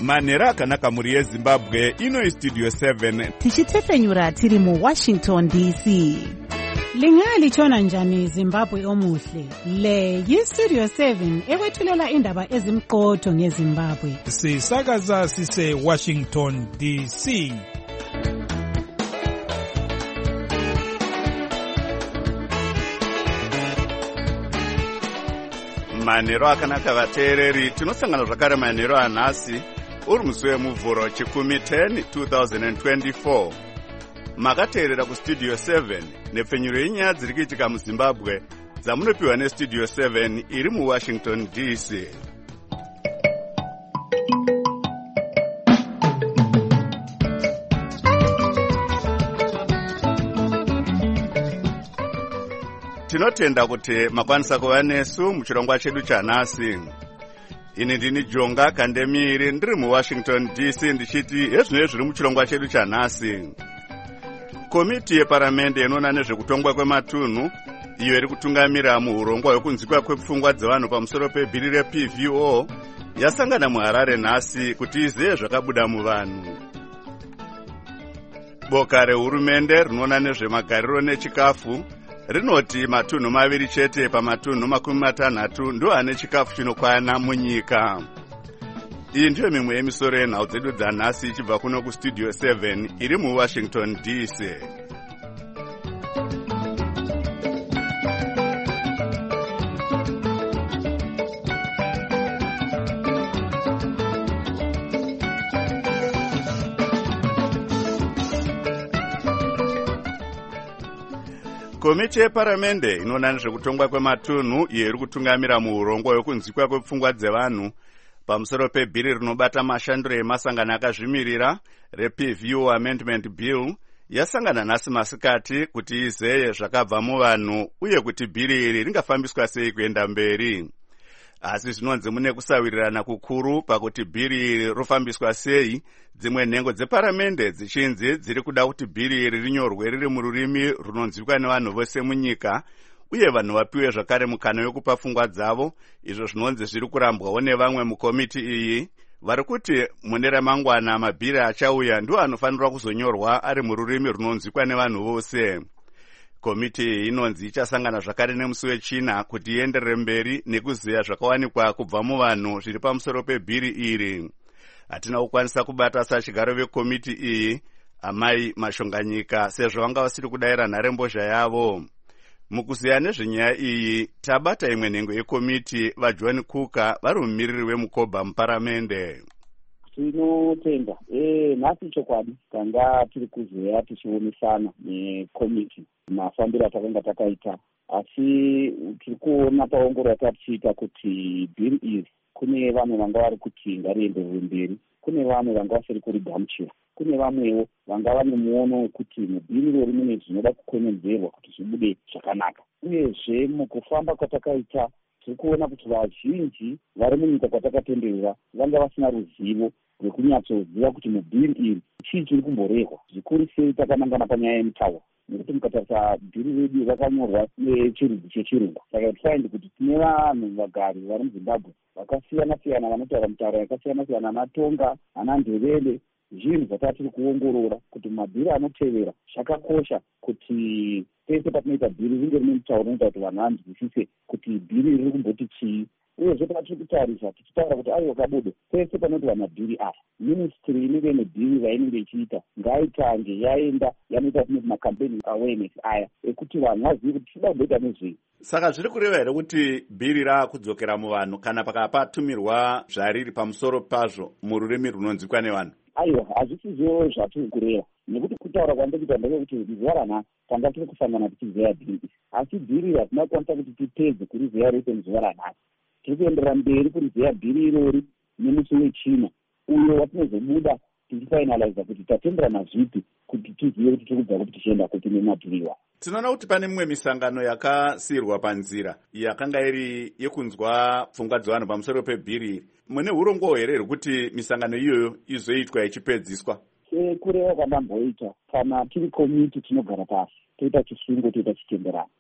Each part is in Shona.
manhero akanaka mhuri yezimbabwe. Ino Studio 7 tichitefenyura tiri muWashington DC. Lingalitshona njani Zimbabwe omuhle? Le yiStudio 7 ekwethulela indaba ezimqotho ngeZimbabwe. Sisakaza sise Washington DC. manhero akanaka vateereri, tinosangana zvakare manhero anhasi uri musi wemuvhuro chikumi 10 2024. Makateerera kuStudio 7 nepfenyuro yenyaya dziri kuitika muZimbabwe dzamunopiwa neStudio 7 iri muWashington DC. Tinotenda kuti makwanisa kuva nesu muchirongwa chedu chanhasi. Ini ndini Jonga Kandemiri ndiri muWashington DC ndichiti hezvinenge zviri muchirongwa chedu chanhasi. Komiti yeparamende inoona nezvekutongwa kwematunhu iyo iri kutungamira muurongwa hwekunzwikwa kwepfungwa dzevanhu pamusoro pebhiri rePVO yasangana muHarare nhasi kuti izive zvakabuda muvanhu. Boka rehurumende rinoona nezvemagariro nechikafu rinoti matunhu maviri chete pamatunhu 60 ndo ane chikafu chinokwana munyika. Iyi ndiyo mimwe yemisoro yenhau dzedu dzanhasi ichibva kuno kuStudio 7 iri muWashington DC. Komiti yeparamende inoona nezvekutongwa kwematunhu iyo iri kutungamira muurongwa hwekunzwikwa kwepfungwa dzevanhu pamusoro pebhiri rinobata mashandiro emasangano akazvimirira rePVO Amendment Bill yasangana nhasi masikati kuti izeye zvakabva muvanhu uye kuti bhiri iri ringafambiswa sei kuenda mberi. Asi zvinonzi mune kusawirirana kukuru pakuti bhiri iri rofambiswa sei, dzimwe nhengo dzeparamende dzichinzi dziri kuda kuti bhiri iri rinyorwe riri mururimi runonzwikwa nevanhu vose munyika uye vanhu vapiwe zvakare mukana wekupa pfungwa dzavo, izvo zvinonzi zviri kurambwawo nevamwe mukomiti iyi vari kuti mune ramangwana mabhiri achauya ndiwo anofanirwa kuzonyorwa ari mururimi runonzwikwa nevanhu vose. Komiti iyi inonzi ichasangana zvakare nemusi wechina kuti ienderere mberi nekuziya zvakawanikwa kubva muvanhu zviri pamusoro pebhiri iri. Hatina kukwanisa kubata sachigaro vekomiti iyi Amai Mashonganyika sezvo vanga vasiri kudayira nharembozha yavo. Mukuziya nezvenyaya iyi tabata imwe nhengo yekomiti vaJohn Kuka vari mumiriri wemuKobha muparamende. Tinotenda nhasi chokwadi tanga tiri kuzeya tichionesana nekomiti mafambiro atakanga takaita, asi tiri kuona paongoro yatatichiita kuti bhiri iri kune vamwe vanga vari kuti ngarienderere mberi, kune vamwe vanga vasiri kurigamuchira, kune vamwewo vanga vane muono wekuti mubhiri rori mune zvinoda kukwenenzverwa kuti zvibude zvakanaka. Uyezve mukufamba kwatakaita tiri kuona kuti vazhinji vari munyika kwatakatenderera vanga vasina ruzivo rwekunyatsoziva kuti mubhiri iri chii chiri kumborehwa, zvikuru sei takanangana panyaya yemutauro, nekuti mukatarisa bhiri redu rakanyorwa nechirudzi chechirungu. Saka tifaindi kuti tine vanhu vagari vari muZimbabwe vakasiyana-siyana vanotaura mitauro yakasiyana-siyana, anatonga, anandevele, zvinhu zvatatiri kuongorora kuti mabhiri anotevera zvakakosha kuti pese patinoita bhiri ringe rine mutauro unoita kuti vanhu vanzwisise kuti bhiri riri kumboti chii. Uyezve patiri kutarisa tichitaura kuti aiwa kabudo pese panoitwa mabhiri aya, ministry inenge ine bhiri rainenge ichiita ngaitange yaenda yanoita tinoti macampaign awareness aya ekuti vanhu vazive kuti tinoda kuita nezvei. Saka zviri kureva here kuti bhiri raakudzokera muvanhu kana pakapatumirwa zvariri pamusoro pazvo mururimi runonzwikwa nevanhu? Aiwa, hazvisizvo zvatiri kureva, nekuti kutaura kwandikuita ndekekuti zuva ranhasi tanga tiri kusangana tichizeya bhiri, asi bhiri hatina kukwanisa kuti tipedze kurizeya rese muzuva ranhasi. Tiri kuenderera mberi kurizeya bhiri irori nemusi wechina uyo watinozobuda tichifinaliza kuti tatenderana zvipi kuti tizive kuti tiri kubva kuti tichienda kuti nemabhiriwa. Tinoona kuti pane mimwe misangano yakasiyirwa panzira yakanga iri yekunzwa pfungwa dzevanhu pamusoro pebhiri. Mune urongwa here rwekuti misangano iyoyo izoitwa ichipedziswa? Kureva kwandamboita kana tiri komiti tinogara pasi toita chisungo toita chitenderano.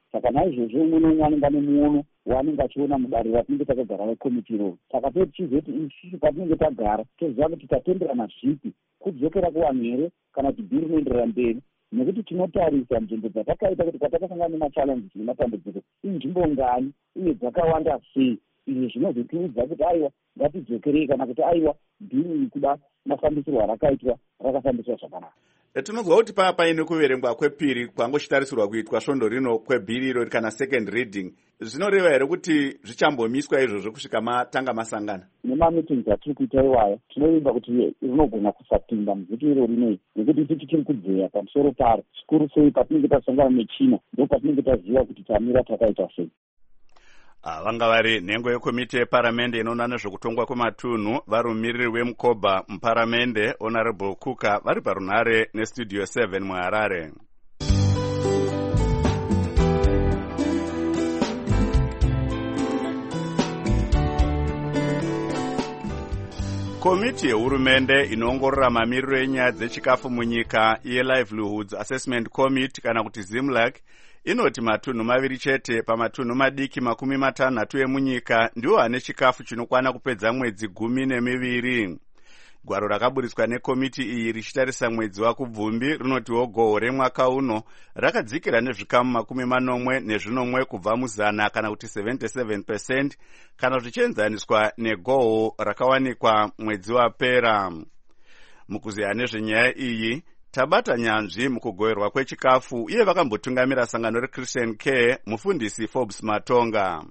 saka naizvozvo umwe neumwe anenge ane muono waanenge achiona mudare ratinenge takagara rekomiti iroro. Saka tichizoti isusu patinenge tagara toziva kuti tatenderana zvipi kudzokera kuvanhu here kana kuti bhiri rinoenderera mberi, nekuti tinotarisa nzvimbo dzatakaita kuti kwatakasangana nemachallenges nematambudziko inzvimbo ngani uye dzakawanda sei. Izvi zvinozotiudza kuti aiwa ngatidzokerei kana kuti aiwa bhiri iri kuda mafambisirwo arakaitwa rakafambiswa zvakanaka. Tinonzwa kuti paine kuverengwa kwepiri kwangochitarisirwa kuitwa svondo rino kwebhiri iro kana second reading. Zvinoreva here kuti zvichambomiswa izvozvo kusvika matanga masangana? Nemameetings atiri kuita iwaya tinovimba kuti rinogona kusapinda muvhiki iro rinei, nekuti tichiri kudzeya pamusoro paro. Zvikuru sei patinenge tasangana nechina ndo patinenge taziva kuti tamira takaita sei. Vanga vari nhengo yekomiti yeparamende inoona nezvekutongwa kwematunhu vari mumiriri weMukoba muparamende Honorable Kuka vari parunhare nestudio 7 muHarare. Komiti yehurumende inoongorora mamiriro enyaya dzechikafu munyika yeLivelihoods Assessment Committee kana kuti ZIMLAC inoti matunhu maviri chete pamatunhu madiki 60 emunyika ndiwo ane chikafu chinokwana kupedza mwedzi 12. Gwaro rakaburiswa nekomiti iyi richitarisa mwedzi waKubvumbi rinotiwo gohwo remwaka uno rakadzikira nezvikamu 40 kubva muzana kana kuti 77% kana zvichienzaniswa negohwo rakawanikwa mwedzi wapera. Mukuziya nezvenyaya iyi tabata nyanzvi mukugoverwa kwechikafu uye vakambotungamira sangano reChristian Care mufundisi Forbes Matonga.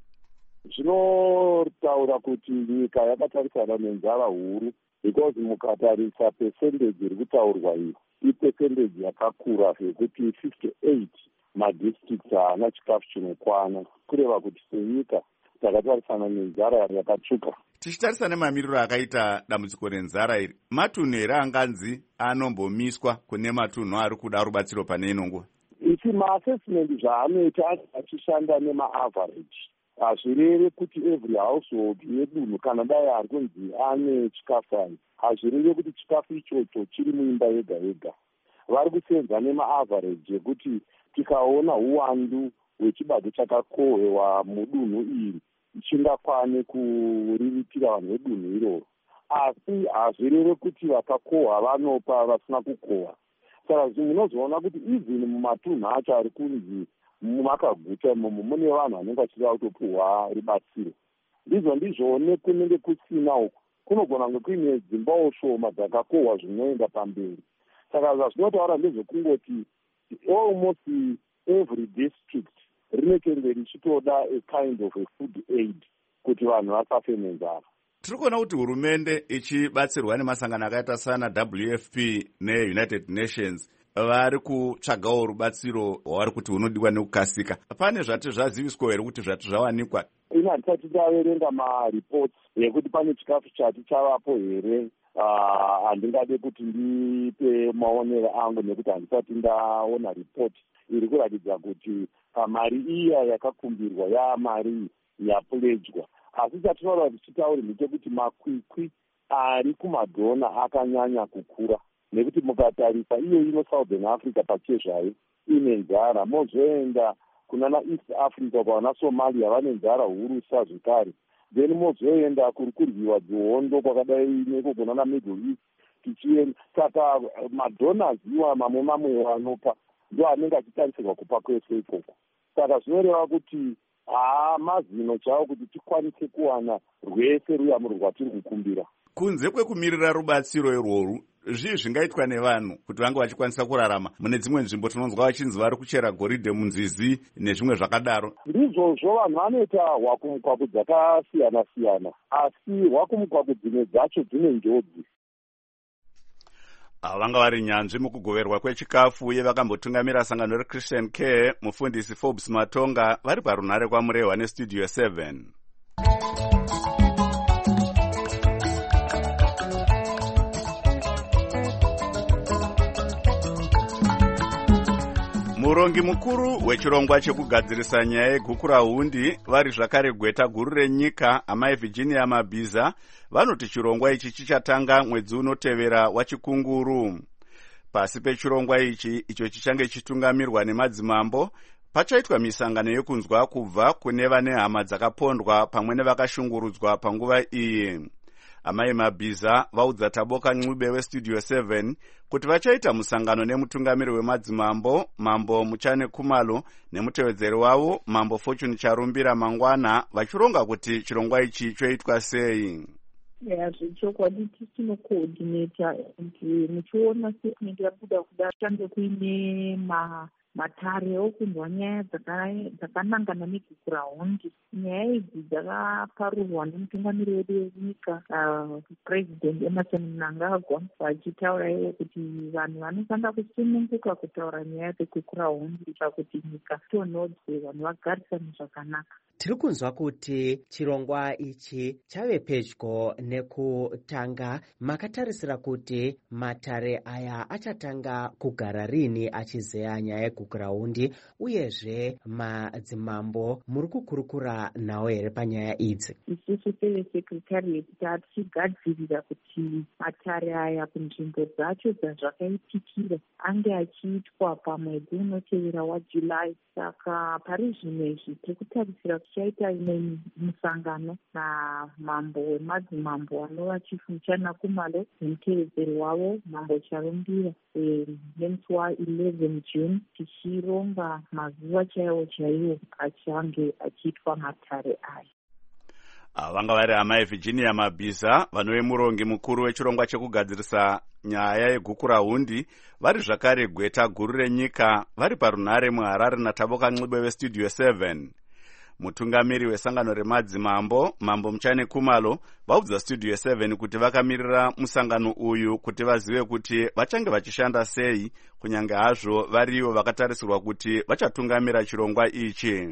Zvinotaura kuti nyika yakatarisana nenzara huru because mukatarisa percentage iri kutaurwa iyo ipercentage yakakura zvekuti 58 madistricts haana chikafu chinokwana, kureva kuti senyika takatarisana nenzara yakatsvuka. Tichitarisa nemamiriro akaita dambudziko renzara iri, matunhu here anganzi anombomiswa kune matunhu ari kuda rubatsiro pane ino nguva? Isi maassessment zvaanoita achishanda nemaaverage hazvireve kuti every household yedunhu kana dai ari kunzi ane chikafu ani, hazvireve kuti chikafu ichocho chiri muimba yega yega. Vari kusenza nemaaverage yekuti tikaona uwandu hwechibage chakakohwewa mudunhu iri chingakwane kuriritira vanhu vedunhu iroro, asi hazvireve kuti vakakohwa vanopa vasina kukohwa. Saka zvinhu munozoona kuti even mumatunhu acho ari kunzi mumakaguta imomo mune vanhu vanenge vachida kutopuhwa rubatsiro. Ndizvo kunenge kusina uku kunogona kunge kuine dzimbawo shoma dzakakohwa zvinoenda pamberi. Saka zvazvinotaura ndezvekungoti almost every district rinenge richitoda a kind of a food aid kuti vanhu vasafe nenzara. Tiri kuona kuti hurumende ichibatsirwa nemasangano akaita sana WFP neUnited Nations vari kutsvagawo rubatsiro hwavari kuti hunodiwa nekukasika. Pane zvati zvaziviswa here kuti zvati zvawanikwa? Ina tisati taverenga mareports yekuti pane chikafu chati chavapo here. Handingade kuti ndipe maonero angu nekuti handisati ndaona report iri kuratidza kuti mari iya yakakumbirwa yaamari yapuledzwa. Asi chatinoda tichitaure ndechekuti makwikwi ari kumadhona akanyanya kukura, nekuti mukatarisa iyo ino Southern Africa pachezvayo ine nzara, mozoenda kunana East Africa kwana Somalia vane nzara huru zvakare, then mozoenda kuri kuryiwa dzihondo kwakadai neko kunana Middle East tichienda. Saka madonors iwa mamwe vanopa ndo anenge achitarisirwa kupa kwese ikoko. Saka zvinoreva kuti mazino chavo kuti tikwanise kuwana rwese ruyamuro rwatiri kukumbira. Kunze kwekumirira rubatsiro irworwu, zvii zvingaitwa nevanhu kuti vange vachikwanisa kurarama mune dzimwe nzvimbo tinonzwa vachinzi vari kuchera goridhe munzizi nezvimwe zvakadaro? Ndizvozvo vanhu vanoita hwakumukwaku dzakasiyana siyana, asi hwakumukwaku dzimwe dzacho dzine njodzi. Vanga vari nyanzvi mukugoverwa kwechikafu uye vakambotungamira sangano reChristian Care mufundisi Forbes Matonga vari parunhare kwamurehwa nestudio 7. Murongi mukuru wechirongwa chekugadzirisa nyaya yegukurahundi vari zvakare gweta guru renyika amai Virginia Mabhiza vanoti chirongwa ichi chichatanga mwedzi unotevera wachikunguru. Pasi pechirongwa ichi icho chichange chitungamirwa nemadzimambo pachaitwa misangano yekunzwa kubva kune vane hama dzakapondwa pamwe nevakashungurudzwa panguva iyi. Amai Mabhiza vaudza Taboka Ncube weStudio 7 kuti vachaita musangano nemutungamiri wemadzimambo Mambo Muchane Khumalo nemutevedzeri wavo Mambo Fortune Charumbira mangwana vachironga kuti chirongwa ichi choitwa sei. Zvechokwadi tinokoordinata muchiona sekunenge yabuda kuda tange kuine matare okunzwa nyaya dzakanangana negukurahundi. Nyaya idzi dzakaparurwa nemutungamiri wedu wenyika President Emerson Mnangagwa vachitaura ivo kuti vanhu vanofanira kusununguka kutaura nyaya dzegukurahundi kuitira kuti nyika tonhodzwe vanhu vagarisane zvakanaka. Tiri kunzwa kuti chirongwa ichi chave pedyo nekutanga. Makatarisira kuti matare aya achatanga kugara rini achizeya nyaya yegukurahundi, uyezve madzimambo muri kukurukura nawo here panyaya idzi? Isusu sevesekretarieti tichigadzirira kuti matare aya kunzvimbo dzacho dzazvakaitikira ange achiitwa pamwedzi unotevera waJulayi. Saka pari zvino izvi tiri kutarisira tichaita imwe musangano namambo wemadzimambo anova Chifu Muchana Khumalo nemutevedzeri wavo Mambo Charumbira nemusi wa11 June tichironga mazuva chaiwo achange achiitwa matare aya. Vanga vari amai Virginia Mabhiza vanove murongi mukuru wechirongwa chekugadzirisa nyaya yegukurahundi, vari zvakare gweta guru renyika, vari parunhare muHarare naTaboka Ncube weStudio 7. Mutungamiri wesangano remadzimambo Mambo Muchane Khumalo vaudza Studio 7 kuti vakamirira musangano uyu kuti vazive kuti vachange vachishanda sei, kunyange hazvo varivo vakatarisirwa kuti vachatungamira chirongwa ichi.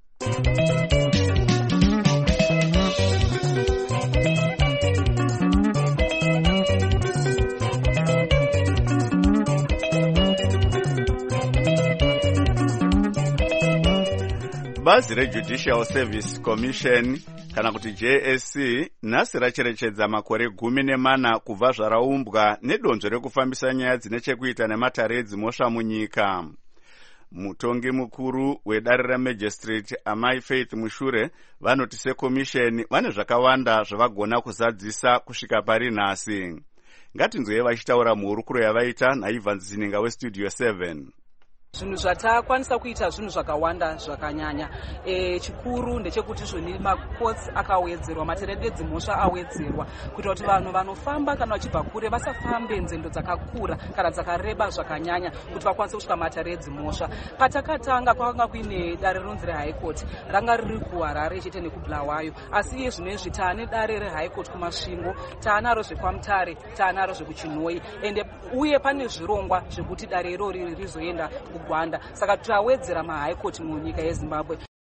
Bazi reJudicial Service Commission kana kuti JSC nhasi racherechedza makore 14 kubva zvaraumbwa nedonzvo rekufambisa nyaya dzine chekuita nematare edzimhosva munyika. Mutongi mukuru wedare remagistrate Amai Faith Mushure vanoti sekomisheni vane zvakawanda zvavagona kuzadzisa kusvika pari nhasi. Ngatinzwei vachitaura muhurukuro yavaita naIvan Zininga weStudio 7. Zvinhu zvatakwanisa kuita zvinhu zvakawanda zvakanyanya. Chikuru ndechekuti zvoni makotsi akawedzerwa, matare edzimhosva awedzerwa kuitira kuti vanhu vanofamba kana vachibva kure vasafambe nzendo dzakakura kana dzakareba zvakanyanya kuti vakwanise kusvika matare edzimhosva. Patakatanga kwanga kuine dare rinonzi reHigh Court ranga riri kuHarare chete nekuBulawayo, asi iye zvinezvi taane dare reHigh Court kuMasvingo, taanaro zvekwaMutare, taanaro zvekuChinhoyi, uye pane zvirongwa zvekuti dare irori rizoenda kuGwanda. Saka tawedzera maHigh Court munyika yeZimbabwe.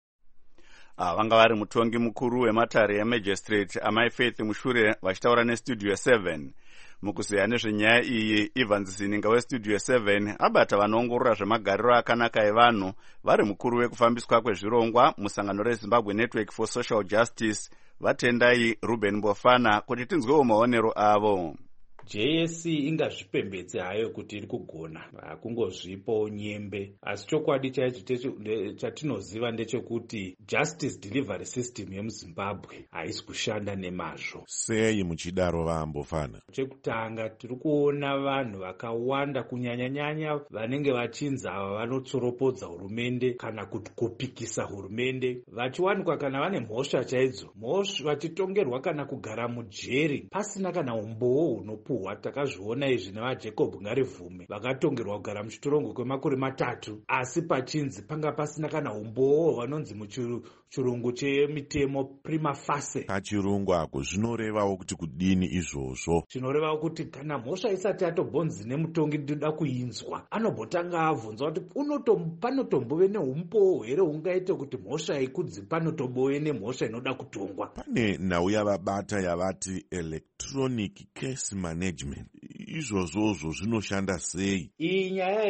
Vanga vari mutongi mukuru wematare emagistrate Amai Faith Mushure vachitaura neStudio 7. Mukuzeya nezvenyaya iyi, Ivan Zininga weStudio 7 abata vanoongorora zvemagariro akanaka evanhu, vari mukuru wekufambiswa kwezvirongwa musangano reZimbabwe Network for Social Justice, vatendai Ruben Mbofana kuti tinzwewo maonero avo. JSC ingazvipembedze hayo kuti iri kugona, kungozvipo nyembe, asi chokwadi chaicho chatinoziva ndechekuti justice delivery system yemuZimbabwe haisi kushanda nemazvo. Sei muchidaro Mbofana? Chekutanga tiri kuona vanhu vakawanda kunyanya-nyanya vanenge vachinzi ava vanotsoropodza hurumende kana kuti kupikisa hurumende, vachiwanikwa kana vane mhosva chaidzo, vachitongerwa kana kugara mujeri pasina kana umbowo hunopuhwa. Takazviona izvi navaJacob Ngarivume vakatongerwa kugara muchitorongo kwemakore 3, asi pachinzi panga pasina kana umbowo vanonzi muchirungu chemitemo prima facie. Pachirungu ako zvinorevawo kuti kudini izvozvo? Zvinorevawo kuti kana mhosva isati yatobvonzi nemutongi ndoda kuinzwa, anobhotanga abvunza kuti panotombove neumbowo here ungaite kuti mhosva ikudzi panotombove nemhosva inoda kutongwa. Pane nhau yavabata yavati electronic case management. Izvozvozvo zvinoshanda sei? Iyi nyaya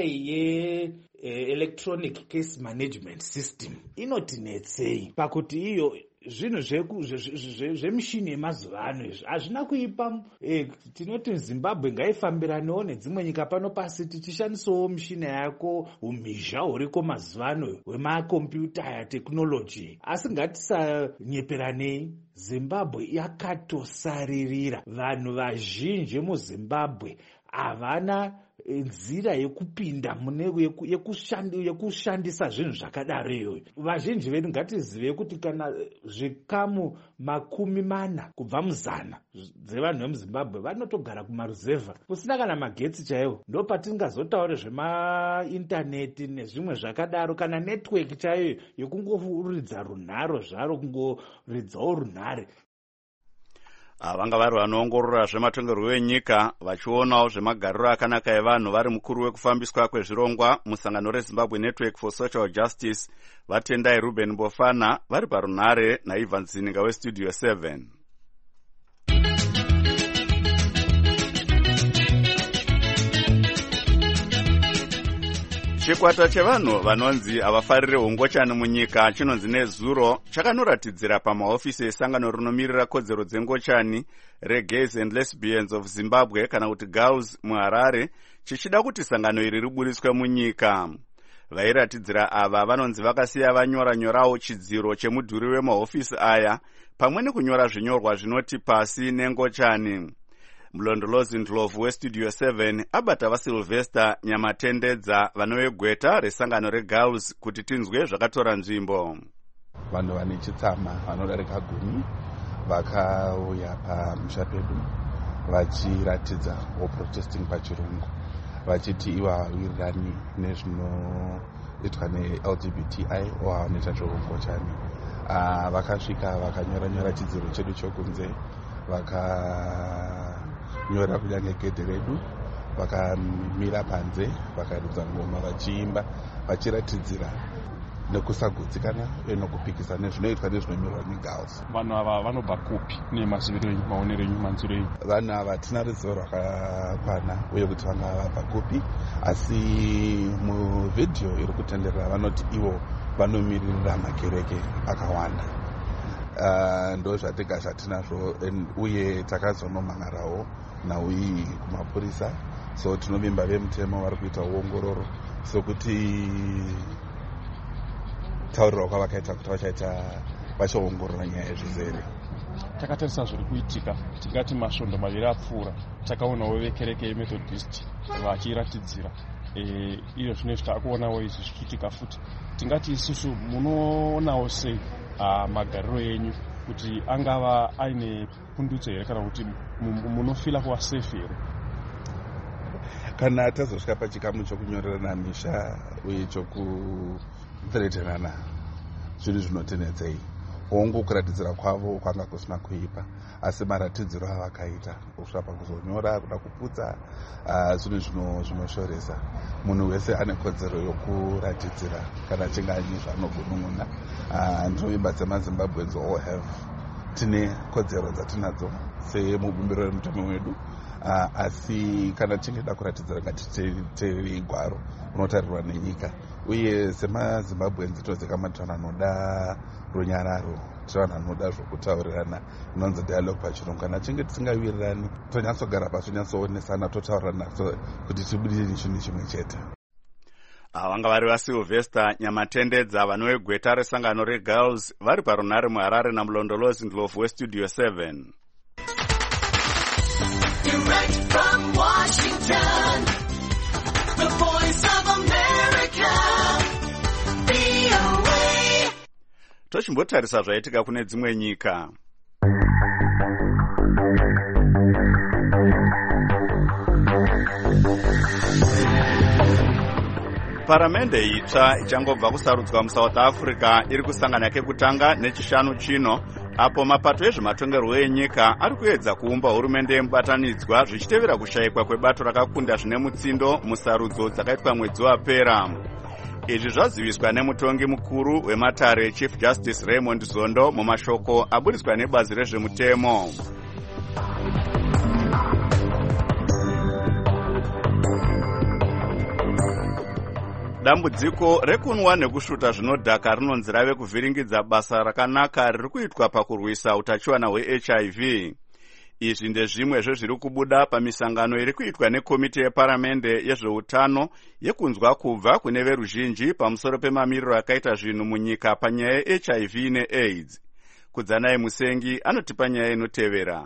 ye electronic case management system inotinetsei pakuti iyo zvinhu zvemishini yemazuva ano izvi hazvina kuipa. Tinoti Zimbabwe ngaifambiranewo nedzimwe nyika pano pasi, tichishandisawo mishina yako, umhizha huriko mazuva ano hwemakombiyuta yatekinoloji. Asi ngatisanyeperanei, Zimbabwe yakatosaririra. Vanhu vazhinji muZimbabwe havana nzira yekupinda yekushandisa zvinhu zvakadaro. Vazhinji vedu ngatizive kuti kana zvikamu 40 kubva muzana dzevanhu vemuZimbabwe vanotogara kumaruzevha kusina kana magetsi chaiwo. Ndo patingazotaura zvemaintaneti nezvimwe zvakadaro, kana network chaiyo yekungoridza runharo zvaro, kungoridzawo runhare. Vanga vari vanoongorora zvematongerwo enyika vachionawo zvemagariro akanaka evanhu vari mukuru wekufambiswa kwezvirongwa musangano reZimbabwe Network for Social Justice, vatendai Ruben Bofana, vari parunhare naIvan Zininga weStudio 7. Chikwata chevanhu vanonzi havafarire hongochani munyika chinonzi Nezuro chakanoratidzira pamahofisi esangano rinomirira kodzero dzengochani reGays and Lesbians of Zimbabwe kana kuti GALZ muHarare, chichida kuti sangano iri riburiswe munyika. Vairatidzira ava vanonzi vakasiya vanyora-nyorawo chidziro chemudhuri wemahofisi aya pamwe nekunyora zvinyorwa zvinoti pasi nengochani. Mlondolozi Ndlovu weStudio 7 abata vaSylvester Nyamatendedza vanovegweta resangano reGALZ kuti tinzwe zvakatora nzvimbo. Vanhu vane chitsama vanodarika 10 vakauya pamusha pedu vachiratidza protesting pachirungu, vachiti ivo havawirirani nezvinoitwa neLGBTI o havanoita zveungochani. Vakasvika vakanyora-nyora chidziro chedu chokunze, vakanyora kunyange gedhe redu, vakamira panze, vakaridza ngoma vachiimba, vachiratidzira nekusagutsikana uye nokupikisa nezvinoitwa nezvinomirwa neGALZ. Vanhu ava vanobva kupi nemaziviro enyu, maonero enyu, manzuro enyu? Vanhu ava tina ruzivo rwakakwana uye kuti vanga vabva kupi, asi muvhidhiyo iri kutenderera vanoti ivo vanomiririra makereke akawanda. Ndo zvatenga zvatinazvo uye takazonomhangarawo nauyi kumapurisa, so tinovimba vemutemo vari kuita uongororo sokuti taurira kwavakaita kuti vachaongorora nyaya yezvizere. Takatarisa zviri kuitika, tingati masvondo 2 apfuura, takaunawo vekereke yeMethodist vachiratidzira iyo zvinezvi taakuonawo izvi zvichiitika futi. Tingati isusu munoonawo sei magariro enyu kuti angava aine pundutso here kana kuti munofila kuva safe here? Kana tazosvika pachikamu chokunyorerana misha uye chokuthereterana zvinhu zvinotendedzei, hongu kuratidzira kwavo kwanga kusina kuipa, asi maratidziro avakaita kusvika pakuzonyora kuda kuputsa zvinhu zvinoshoresa. Munhu wese ane kodzero yokuratidzira kana chinge aine zvaanogunun'una. Ndinovimba semaZimbabweans all have tine kodzero dzatinadzo semubumbiro remutemo wedu, asi kana tingeda kuratidzira ngatiteererei gwaro unotarirwa nenyika. Uye semaZimbabweans tozikamwa tivanhu vanoda runyararo, tivanhu vanoda zvokutaurirana, inonzi dialogue pachirungu. Kana chinge tisingawirirani tonyatsogara pasi, tonyatsoonesana, totaurirana kuti tibudirire chinhu chimwe chete. Vanga vari vaSylvester Nyamatendedza vanovegweta resangano reGALZ vari parunhare muHarare namulondolozi Ndlovu weStudio 7. Direct from Washington, the voice of America, VOA. Tochimbotarisa zvaitika kune dzimwe nyika. Paramende itsva ichangobva kusarudzwa muSouth Africa iri kusangana kekutanga nechishanu chino, apo mapato ezvematongerwo enyika ari kuedza kuumba hurumende yemubatanidzwa zvichitevera kushayikwa kwebato rakakunda zvine mutsindo musarudzo dzakaitwa mwedzi wapera. Izvi zvaziviswa nemutongi mukuru wematare Chief Justice Raymond Zondo mumashoko aburiswa nebazi rezvemutemo. Dambudziko rekunwa nekusvuta zvinodhaka rinonzi rave kuvhiringidza basa rakanaka riri kuitwa pakurwisa utachiwana hweHIV. Izvi ndezvimwe zvezviri kubuda pamisangano iri kuitwa nekomiti yeparamende yezveutano yekunzwa kubva kune veruzhinji pamusoro pemamiriro akaita zvinhu munyika panyaya yeHIV neAIDS. Kudzanai Musengi anotipa nyaya inotevera.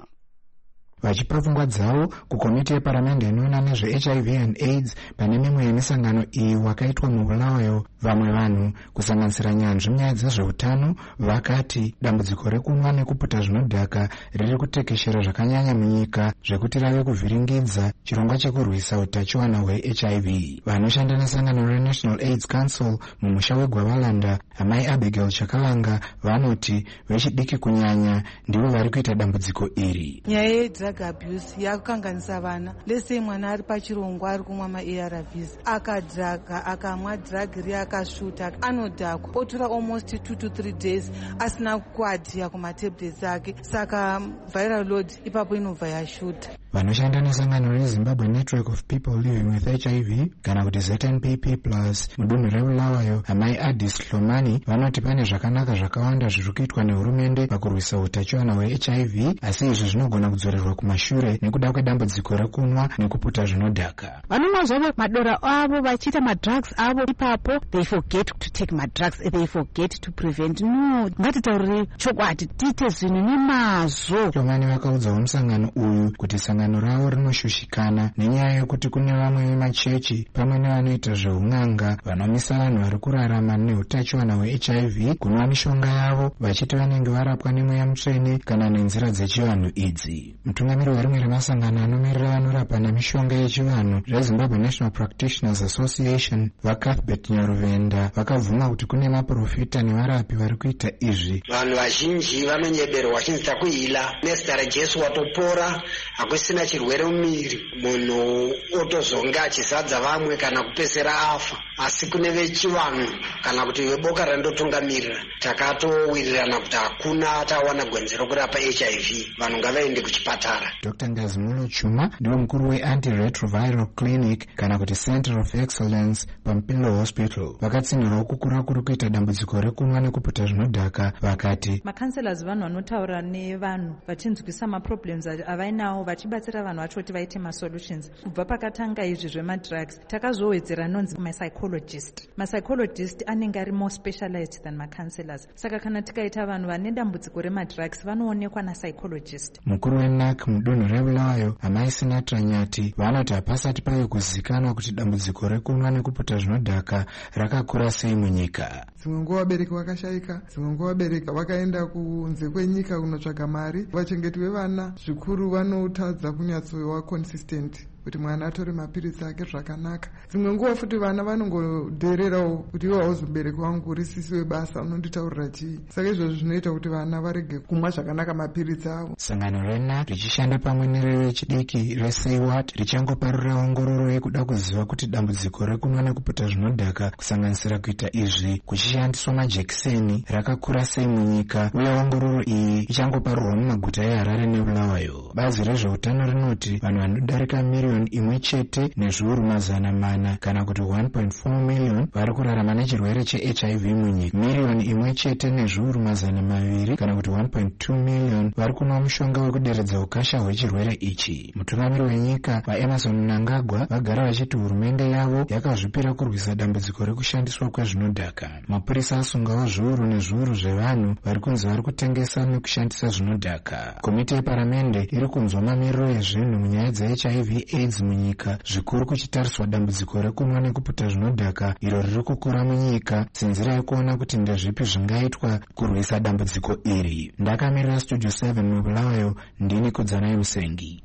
Vachipa pfungwa dzavo kukomiti yeparamende inoona nezveHIV and AIDS pane mimwe yemisangano iyi wakaitwa muBulawayo, vamwe vanhu kusanganisira nyanzvi munyaya dzezveutano vakati dambudziko rekunwa nekuputa zvinodhaka riri kutekeshera zvakanyanya munyika zvekuti rave kuvhiringidza chirongwa chekurwisa utachiwana hweHIV. Vanoshanda nesangano reNational AIDS Council mumusha weGwavalanda, amai Abigail Chakalanga, vanoti vechidiki kunyanya ndivo vari kuita dambudziko iri. Drug abuse yakukanganisa vana. Lese mwana ari pachirongwa ari kumwa maARVs akadhaga akamwa drug ri akasvuta anodhakwa otora almost 2 to 3 days asina kuadhiya kumatablets ake, saka viral load ipapo inobva yashuta. Vanoshanda nesangano reZimbabwe Network of People Living with HIV kana kuti ZNPP+ mudunhu reBulawayo, amai Addis Hlomani, vanoti pane zvakanaka zvakawanda zviri kuitwa nehurumende pakurwisa utachiwana hweHIV, asi izvi zvinogona kudzorerwa kumashure nekuda kwedambudziko rekunwa nekuputa zvinodhaka. Vanonwa zvavo madora avo vachiita madrugs avo, ipapo they forget to take madrugs, they forget to prevent. No, ngatitaurire chokwadi, tiite zvinhu nemazvo. Hlomani vakaudzawo musangano uyu kuti sangano ravo rinoshushikana nenyaya yekuti kune vamwe vemachechi pamwe nevanoita zveun'anga vanomisa vanhu vari kurarama neutachiwana hweHIV kunwa mishonga yavo vachiti vanenge varapwa nemweya mutsvene kana nenzira dzechivanhu idzi. Mutungamiri werimwe remasangano anomirira vanorapa nemishonga yechivanhu reZimbabwe National Practitioners Association, vaCuthbert Nyaruvenda, vakabvuma kuti kune maprofita nevarapi vari kuita izvi. Vanhu vazhinji vanonyeberwa vachinzita kuhila nezita raJesu watopora, hakusina chirwere mumiri, munhu otozonga achizadza vamwe kana kupesera afa. Asi kune vechivanhu kana kuti veboka randotungamirira takatowirirana kuti hakuna tawana gwenzi rokurapa HIV, vanhu ngavaende kuchipatara. Dr. Ngazimulo Chuma ndiwo mukuru weAntiretroviral Clinic kana kuti Center of Excellence paMpilo Hospital, vakatsinhirawo kukura kuri kuita dambudziko rekunwa nekuputa zvinodhaka, vakati makanselas vanhu vanotaura nevanhu vachinzwisa maproblems avainawo vachibatsira vanhu vacho kuti vaite masolutions. Kubva pakatanga izvi zvemadrugs takazowedzera anonzi mapsychologist. Mapsychologist anenge ari more specialized than makanselas, saka kana tikaita vanhu vane dambudziko remadrugs vanoonekwa napsychologist. Mukuru weNAC mudunhu reBulawayo, amai Sinatra Nyati, vanoti hapasati pave kuzikanwa kuti dambudziko rekunwa nekuputa zvinodhaka rakakura sei munyika. Dzimwe nguva vabereki vakashayika, dzimwe nguva vabereki vakaenda kunze kwenyika kunotsvaga mari. Vachengeti vevana zvikuru vanotadza kunyatsowa consistent kuti mwana atore mapiritsi ake zvakanaka. Dzimwe nguva futi vana vanongodhererawo kuti iwe hauzobereki wangu risisi webasa unonditaurira chii. Saka izvozvo zvinoita kuti vana varege kumwa zvakanaka mapiritsi avo. Sangano reNAC richishanda pamwe nerevechidiki reSaywat richangoparura ongororo yekuda kuziva kuti dambudziko rekunwa nekuputa zvinodhaka kusanganisira kuita izvi kuchishandiswa majekiseni rakakura sei munyika, uye ongororo iyi ichangoparurwa mumaguta eHarare neBulawayo. Bazi rezveutano rinoti vanhu vanodarika miliyoni imwe chete nezviuru 400 kana kuti 1.4 million vari kurarama nechirwere cheHIV munyika. Miliyoni imwe chete nezviuru 200 kana kuti 1.2 million vari kunwa mushonga wekuderedza ukasha hwechirwere ichi. Mutungamiri wenyika vaEmerson Mnangagwa vagara vachiti hurumende yavo yakazvipira kurwisa dambudziko rekushandiswa kwezvinodhaka. Mapurisa asungawo zviuru nezviuru zvevanhu vari kunzi vari kutengesa nekushandisa zvinodhaka. Komiti yeparamende iri kunzwa mamiriro ezvinhu munyaya dzeHIV AIDS munyika, zvikuru kuchitariswa dambudziko rekunwa nekuputa zvinodhaka iro riri kukura munyika senzira yekuona kuti ndezvipi zvingaitwa kurwisa dambudziko iri. Ndakamirira Studio 7 muBulawayo, ndini Kudzanai Musengi.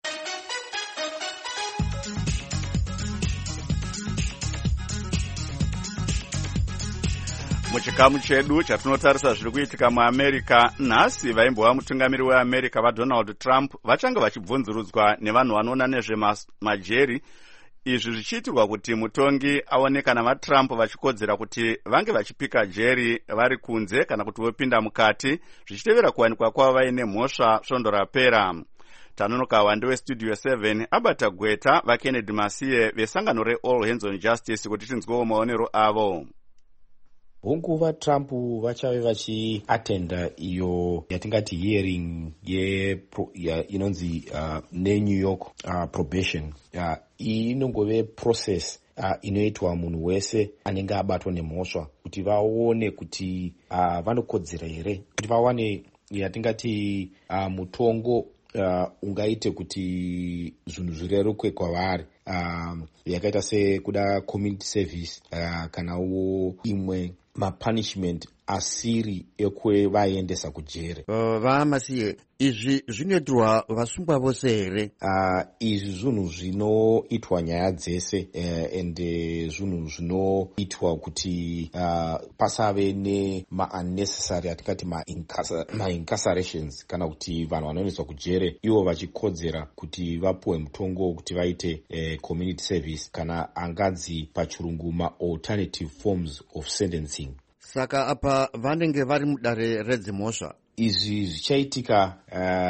Muchikamu chedu chatinotarisa zviri kuitika muAmerica nhasi, vaimbova mutungamiri weAmerica vaDonald Trump vachanga vachibvunzurudzwa nevanhu vanoona nezvemajeri, izvi zvichiitirwa kuti mutongi aone kana vaTrump vachikodzera kuti vange vachipika jeri vari kunze kana kuti vopinda mukati, zvichitevera kuwanikwa kwavo vaine mhosva svondo rapera. tanonoka wande westudio 7 abata gweta vakennedy masiye vesangano reall hands on justice kuti tinzwewo maonero avo. hunguva Trump vachave vachiatenda iyo yatingati hearing inonzi neNew York probation. Iyi inongove process inoitwa munhu wese anenge abatwa nemhosva kuti vaone kuti vanokodzera here kuti vawane yatingati mutongo ungaite kuti zvinhu zvirerukwe kwavari, yakaita sekuda community service kanawo imwe mapunishment asiri ekwevaendesa kujere. Vamasiye, izvi zvinoitirwa vasungwa vose here? Izvi zvinhu zvinoitwa nyaya dzese, ende zvinhu zvinoitwa kuti pasave nema-unnecessary atikati ma-incarcerations, kana kuti vanhu vanoendeswa kujere ivo vachikodzera kuti vapuwe mutongo kuti vaite community service, kana anganzi pachirungu ma-alternative forms of sentencing. Saka apa vanenge vari mudare redzimhosva. Izvi zvichaitika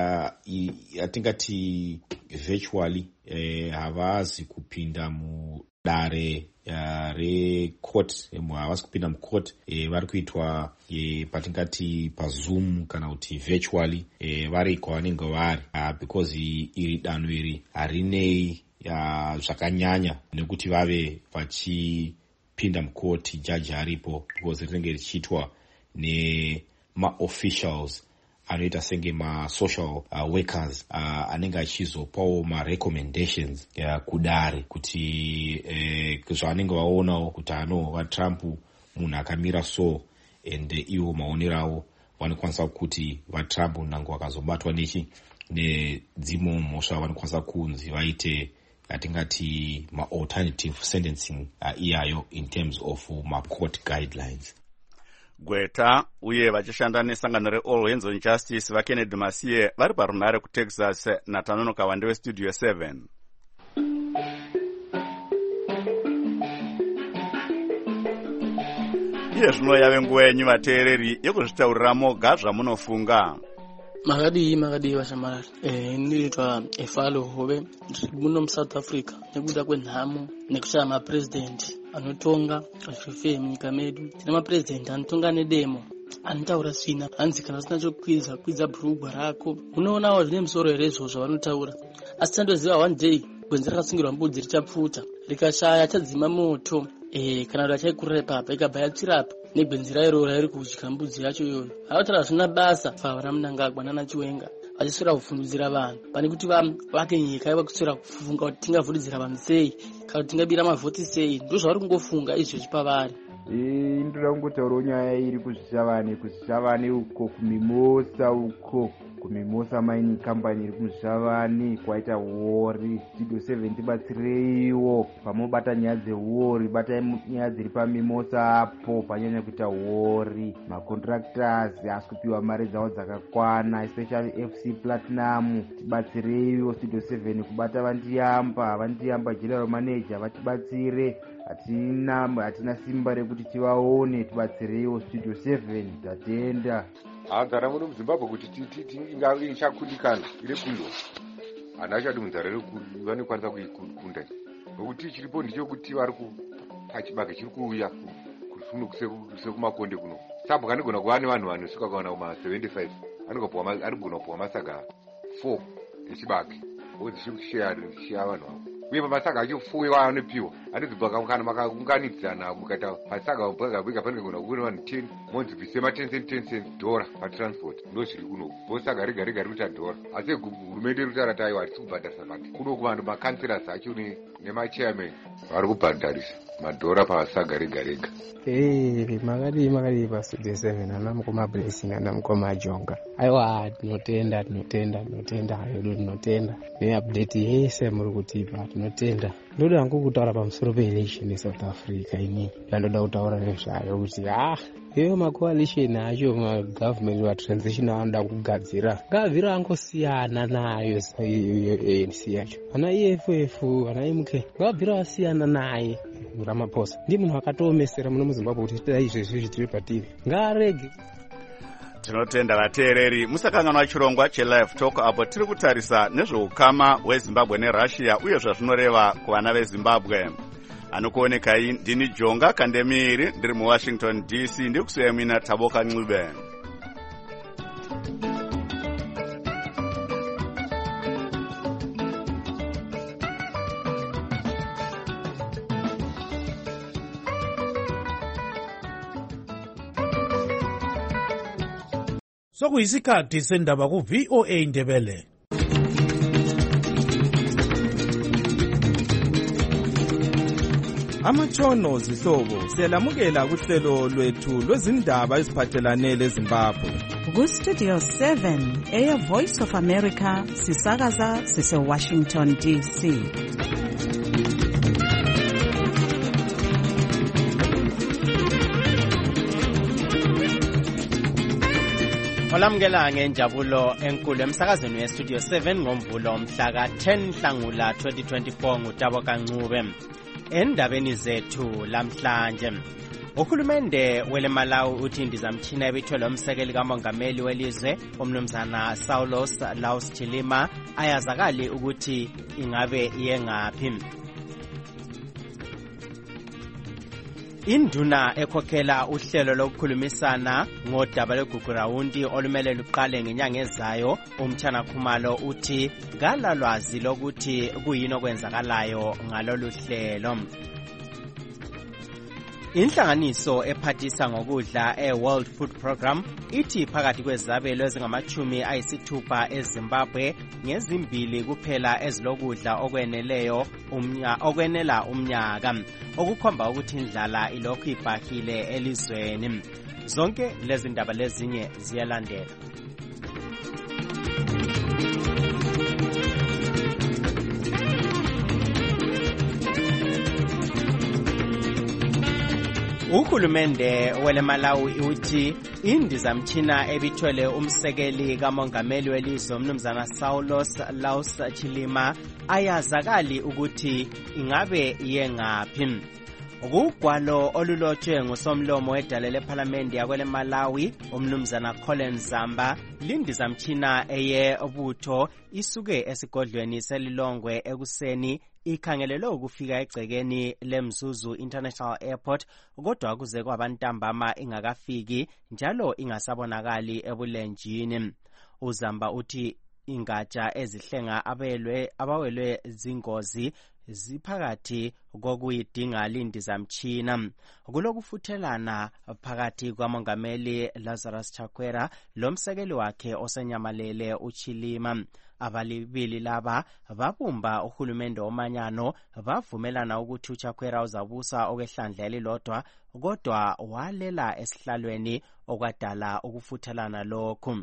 atingati virtually, havazi kupinda mudare recourt, havasi kupinda mucourt, vari kuitwa patingati pazoom kana kuti virtually, vari kwavanenge vari, because iri danho iri harinei zvakanyanya nekuti vave vachipinda mukoti jaji aripo, because rinenge richiitwa nema-officials anoita senge ma-social workers anenge achizopawo ma-recommendations kudare kuti zvavanenge vaonawo kuti vaTrump munhu akamira so, and ivo maonero avo vanokwanisa kuti vaTrump nango vakazobatwa nedzimwe mhosva vanokwanisa kunzi vaite atingati ma-alternative sentencing iyayo in terms of ma-court guidelines. Gweta uye vachishanda nesangano reall hands on justice vakennedy masiye vari parunhare kuTexas natanonoka wande westudio 7. Iye zvino yave nguva yenyu vateereri yekuzvitaurira moga zvamunofunga. makadii vashamarari. Ndinoitwa Efalo Hove, ndiri muno muSouth Africa nekuda kwenhamo nekushaya mapresident anotonga zvifeye munyika medu. Tina mapresident anotonga nedemo, anotaura svina, hanzi kana usina chokwidza bhurugwa rako. Unoonawo zvine musoro here izvozvo vanotaura, asi tandoziva one day gwenzi rakasungirwa mbudzi richapfuta, rikashaya chadzima moto, kana kuti achaikurira ipapa ikabva yatsirapa negwenzi rairo rairi kudya mbudzi yacho iyoyo. Havataura zvina basa fava raMnangagwa nanaChiwenga vachiswera kufundudzira vanhu pane kuti vake nyika iva kuswera kufunga kuti tingavhuridzira vanhu sei kana kuti tingabira mavhoti sei. Ndozvavari kungofunga izvozvi pavari. Ndoda kungotaurawo nyaya iri kuzvishavane uko kumimosa uko kumimosa mining company iri kumuzhavane kwaita wori. Studio 7 tibatsireiwo pamobata nyaya dzewori, batai nyaya dziri pamimosa apo panyanya kuita wori. Macontractors hasi kupiwa mari dzavo dzakakwana, especially FC Platinum. Tibatsireiwo Studio 7 kubata vandiyamba general manager vatibatsire. Hatina simba rekuti tivaone, tibatsireiwo Studio 7 tatenda. Nzara muno muZimbabwe kuti ichakundikana iri kundwa, handachadi munzara vanokwanisa kuikunda, nokuti chiripo ndichokuti vari pachibage chiri kuuya sekumakonde kuno. Sabhuka anogona kuva nevanhu vanosvika kaona kuma75, anogona kupuwa masaga 4 echibage odzisheya vanhu avo, uye pamasaga achifuwiwa anopiwa anozibva kana makaunganidzana mukaita masaga bwega panogona kuva nevanhu 10 monzi bvisema $10 patransport. Ndozviri kuno vosaga rega riri kuita $. Asi hurumende iri kutaura taiwa hatisi kubhadharisa bati kuno kuvanhu makanselas acho nemachairman vari kubhadharisa $. Pasaga rega. Makadii paStudio 7 ana mukoma Blessing ana mukoma Jonga. Aiwa tinotenda hedu tinotenda neupdate yese muri kutipa tinotenda. Ndoda hangu kutaura pamusoro peelection eSouth Africa ini. Ndoda kutaura nezvayo kuti iyo macoalition acho magovernment wa transition anoda kugadzira ngavhira angosiyana nayo ANC yacho. Ana EFF ana MK ngavhira wasiyana naye. Ramaphosa ndi munhu akatoomesera muno muZimbabwe kuti tida izvezvi zvitiri pativi ngarege. tinotenda vateereri musakanganwa chirongwa chelive talk apo tiri kutarisa nezveukama hwezimbabwe nerussia uye zvazvinoreva kuvana vezimbabwe. Anokuonekai ndini Jonga Kandemiri ndiri muWashington DC ndikusuyamina Taboka Ncube. Sokuyisikhathi sendaba ku VOA Ndebele. Amatshono zihlobo siyalamukela kuhlelo lwethu lwezindaba eziphathelane leZimbabwe. Ku Studio 7 Air Voice of America sisakaza sise Washington DC. Olamukela ngenjabulo enkulu emsakazweni weStudio 7 ngomvulo mhla ka-10 Nhlangula 2024 nguTaboka Ncube. Endabeni zethu lamhlanje, uhulumende weleMalawi uthi indizamtshina ebithwele umsekeli kamongameli welizwe umnumzana Saulos Laus Chilima ayazakali ukuthi ingabe iyengaphi. Induna ekhokhela uhlelo lokukhulumisana ngodaba lweGugurawundi olumele luqale ngenyanga ezayo uMthana Khumalo uthi kalalwazi lokuthi kuyini okwenzakalayo ngalolu hlelo. Inhlanganiso ephathisa ngokudla eWorld Food Program ithi phakathi kwezabelo ezingamachumi ayisithupha eZimbabwe ngezimbili kuphela ezilokudla okwenela umnyaka, okukhomba ukuthi indlala ilokhu ibhahile elizweni. Zonke lezi ndaba lezinye ziyalandela. Uhulumende weleMalawi uthi indizamtshina ebithwele umsekeli kamongameli welizwe umnumzana Saulos Laus Chilima ayazakali ukuthi ingabe iyengaphi. Ukugwalo olulotshwe ngusomlomo wedale lephalamende yakweleMalawi umnumzana Colin Zamba lindizamtshina eyebutho isuke esigodlweni selilongwe ekuseni ikhangelelwe ukufika egcekeni leMzuzu International Airport, kodwa kuze kwabantambama ingakafiki njalo ingasabonakali ebulenjini. uZamba uthi ingatsha ezihlenga abawelwe zingozi ziphakathi kokuyidinga lindizamtshina. Kulokufuthelana phakathi kwamongameli Lazarus Chakwera lomsekeli wakhe osenyamalele uChilima. Abalibili laba babumba uhulumende omanyano bavumelana ukuthi uChakwera uzabusa okwehlandla elilodwa, kodwa walela esihlalweni okwadala ukufuthelana lokhu.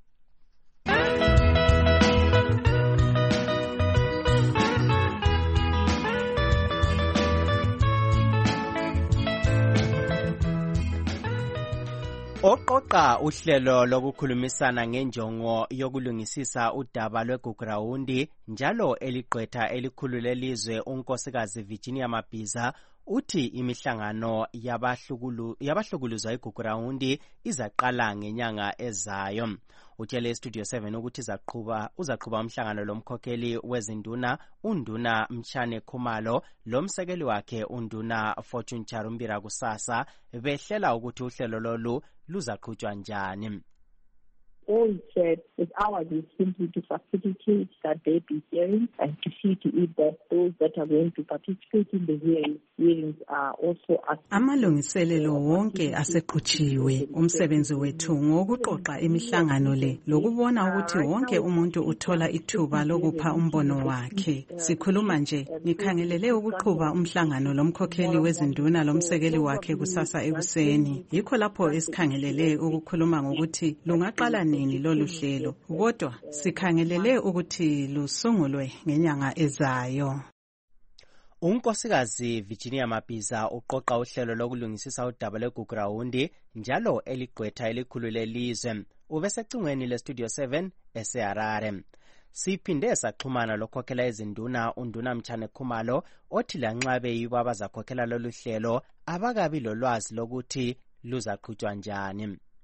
Oqoqa uhlelo lokukhulumisana ngenjongo yokulungisisa udaba lweGugurawundi njalo eligqwetha elikhulu lelizwe unkosikazi Virginia Mabhiza uthi imihlangano yabahlukuluzwa iGugurawundi izaqala ngenyanga ezayo. Utshele Studio 7 ukuthi uzaqhuba umhlangano lomkhokheli wezinduna uNduna Mtshane Khumalo lomsekeli wakhe uNduna Fortune Charumbira kusasa behlela ukuthi uhlelo lolu luzaqhutshwa njani. All he said is ours is simply to facilitate that there be hearings and to see to it that those that are going to participate in the hearings are also amalungiselelo wonke aseqhutshiwe. Umsebenzi wethu ngokuqoqa imihlangano le lokubona ukuthi wonke umuntu uthola ithuba lokupha umbono wakhe. Sikhuluma nje ngikhangelele ukuqhuba umhlangano lomkhokheli wezinduna lomsekeli wakhe kusasa ekuseni. Yikho lapho esikhangelele ukukhuluma ngokuthi lungaqala nini lolu hlelo, kodwa sikhangelele ukuthi lusungulwe ngenyanga ezayo. Unkosikazi Virginia Mabhiza uqoqa uhlelo lokulungisisa udaba lweGugurawundi njalo eligqwetha elikhulu lelizwe. Ubesecingweni leStudio 7 eseHarare. Siphinde saxhumana lokhokhela izinduna uNduna Mtshane Khumalo othi lanxa beyibo abazakhokhela lolu hlelo abakabi lolwazi lokuthi luzaqhutshwa njani.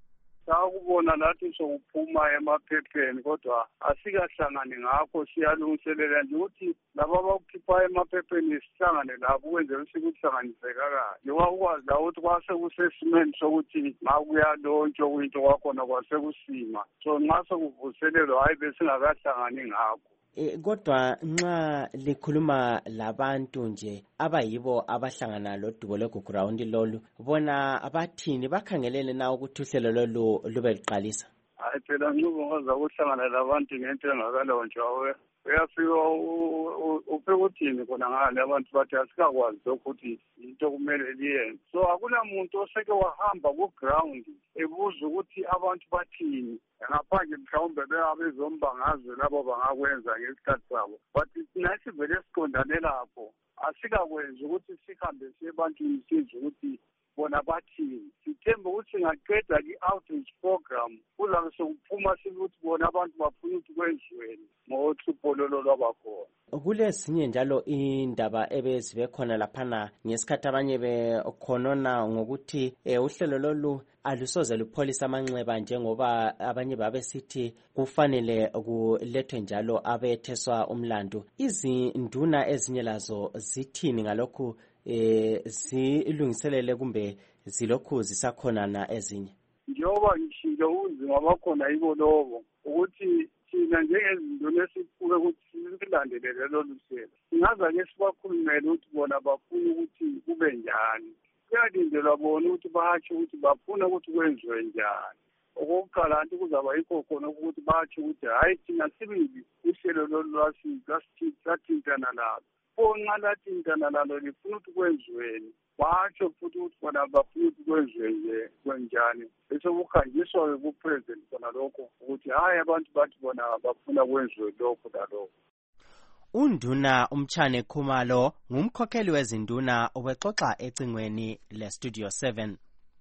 sakubona lathi sokuphuma emaphepheni kodwa asikahlangani ngakho siyalungiselela nje ukuthi laba abakukhipha emaphepheni sihlangane lapho ukwenzela ukuthi sihlanganiseka kahle wakwazi la ukuthi kwase kusesimeni sokuthi makuyalontshwa kuyinto kwakhona kwase kusima so nxa sekuvuselelwa hayi besingakahlangani ngakho. Kodwa nxa likhuluma labantu nje abayibo abahlangana lodubo lweGugurawundi lolu bona abathini bakhangelele na ukuthi uhlelo lolu lube liqalisa? Hayi phela ncubo ngaza ukuhlangana labantu ngento engakalontshwa uyafika ufike uthini khona ngale abantu bathi asikakwazi ukuthi into kumele liyenze so akulamuntu oseke wahamba ku-ground ebuza ukuthi abantu bathini ngaphandle mhlawumbe bezombangazwe labo bangakwenza ngesikhathi sabo but thina sivele siqondane lapho asikakwenzi ukuthi sihambe siye ebantwini sizwe ukuthi bona bathini sithembe ukuthi singaqeda i-outreach program kuzabe sokuphuma sikuthi bona abantu bafuna ukuthi kwenziweni ngohlupho lolo lwabakhona. Kulezinye njalo indaba ebezibe khona laphana ngesikhathi abanye bekhonona ngokuthi uhlelo lolu alusoze lupholisa amanxeba njengoba abanye babesithi kufanele kulethwe njalo abetheswa umlandu. Izinduna ezinye lazo zithini ngalokhu zilungiselele kumbe zilokhu zisakhonana ezinye? Njengoba ngishilo unzima bakhona yibo lobo ukuthi thina njengezinduna esiphuke ukuthi silandelele lolu hlelo singaza-ke sibakhulumele ukuthi bona bafuna ukuthi kube njani kuyalindelwa bona ukuthi batsho ukuthi bafuna ukuthi kwenziwe njani. Okokuqala nti kuzaba yikho khona ukuthi batsho ukuthi hhayi thina sibili uhlelo lolu lathintana lalo nxa lathintana lalo lifuna ukuthi kwenziweni batsho futhi ukuthi bona bafuna ukuthi kwenziwe nje kwenjani bese kuhanjiswa-ke kupresident khona lokho ukuthi hhayi abantu bathi bona bafuna kwenziwe lokho lalokho. Unduna Umtshane Khumalo ngumkhokheli wezinduna ubexoxa ecingweni leStudio 7.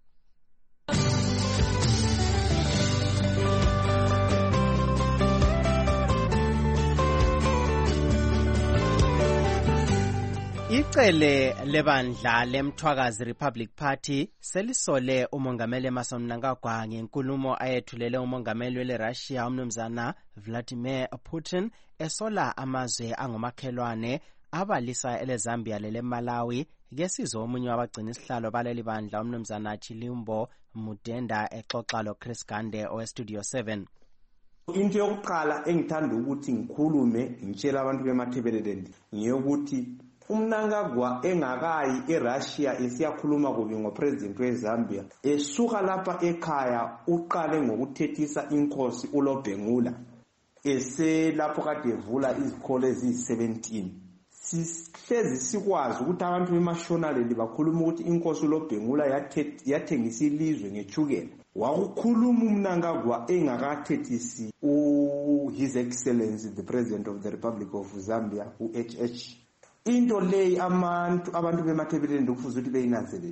Icele lebandla lemthwakazi Republic Party selisole umongameli Emmerson Mnangagwa ngenkulumo ayethulele umongameli weRussia umnumzana Vladimir Putin esola amazwe angomakhelwane abalisa eleZambia leleMalawi kesizwe omunye wabagcina isihlalo baleli bandla umnumzana Chilimbo Mudenda exoxa loChris Gande oweStudio 7. Into yokuqala engithanda ukuthi ngikhulume ngitshela abantu bemathebelelendi ngiyokuthi uMnangagwa engakayi eRussia esiyakhuluma kubi ngopresident weZambia esuka lapha ekhaya uqale ngokuthethisa inkosi uLobhengula eselapho kade evula izikole eziyi-17 sihlezi sikwazi ukuthi abantu bemashonaleli bakhuluma ukuthi inkosi uLobhengula yathengisa ilizwe ngethukela wakukhuluma uMnangagwa engakathethisi His Excellency the President of the Republic of Zambia uHH. Into leyi abantu bemathebeleni kufuze ukuthi beyinanzelele.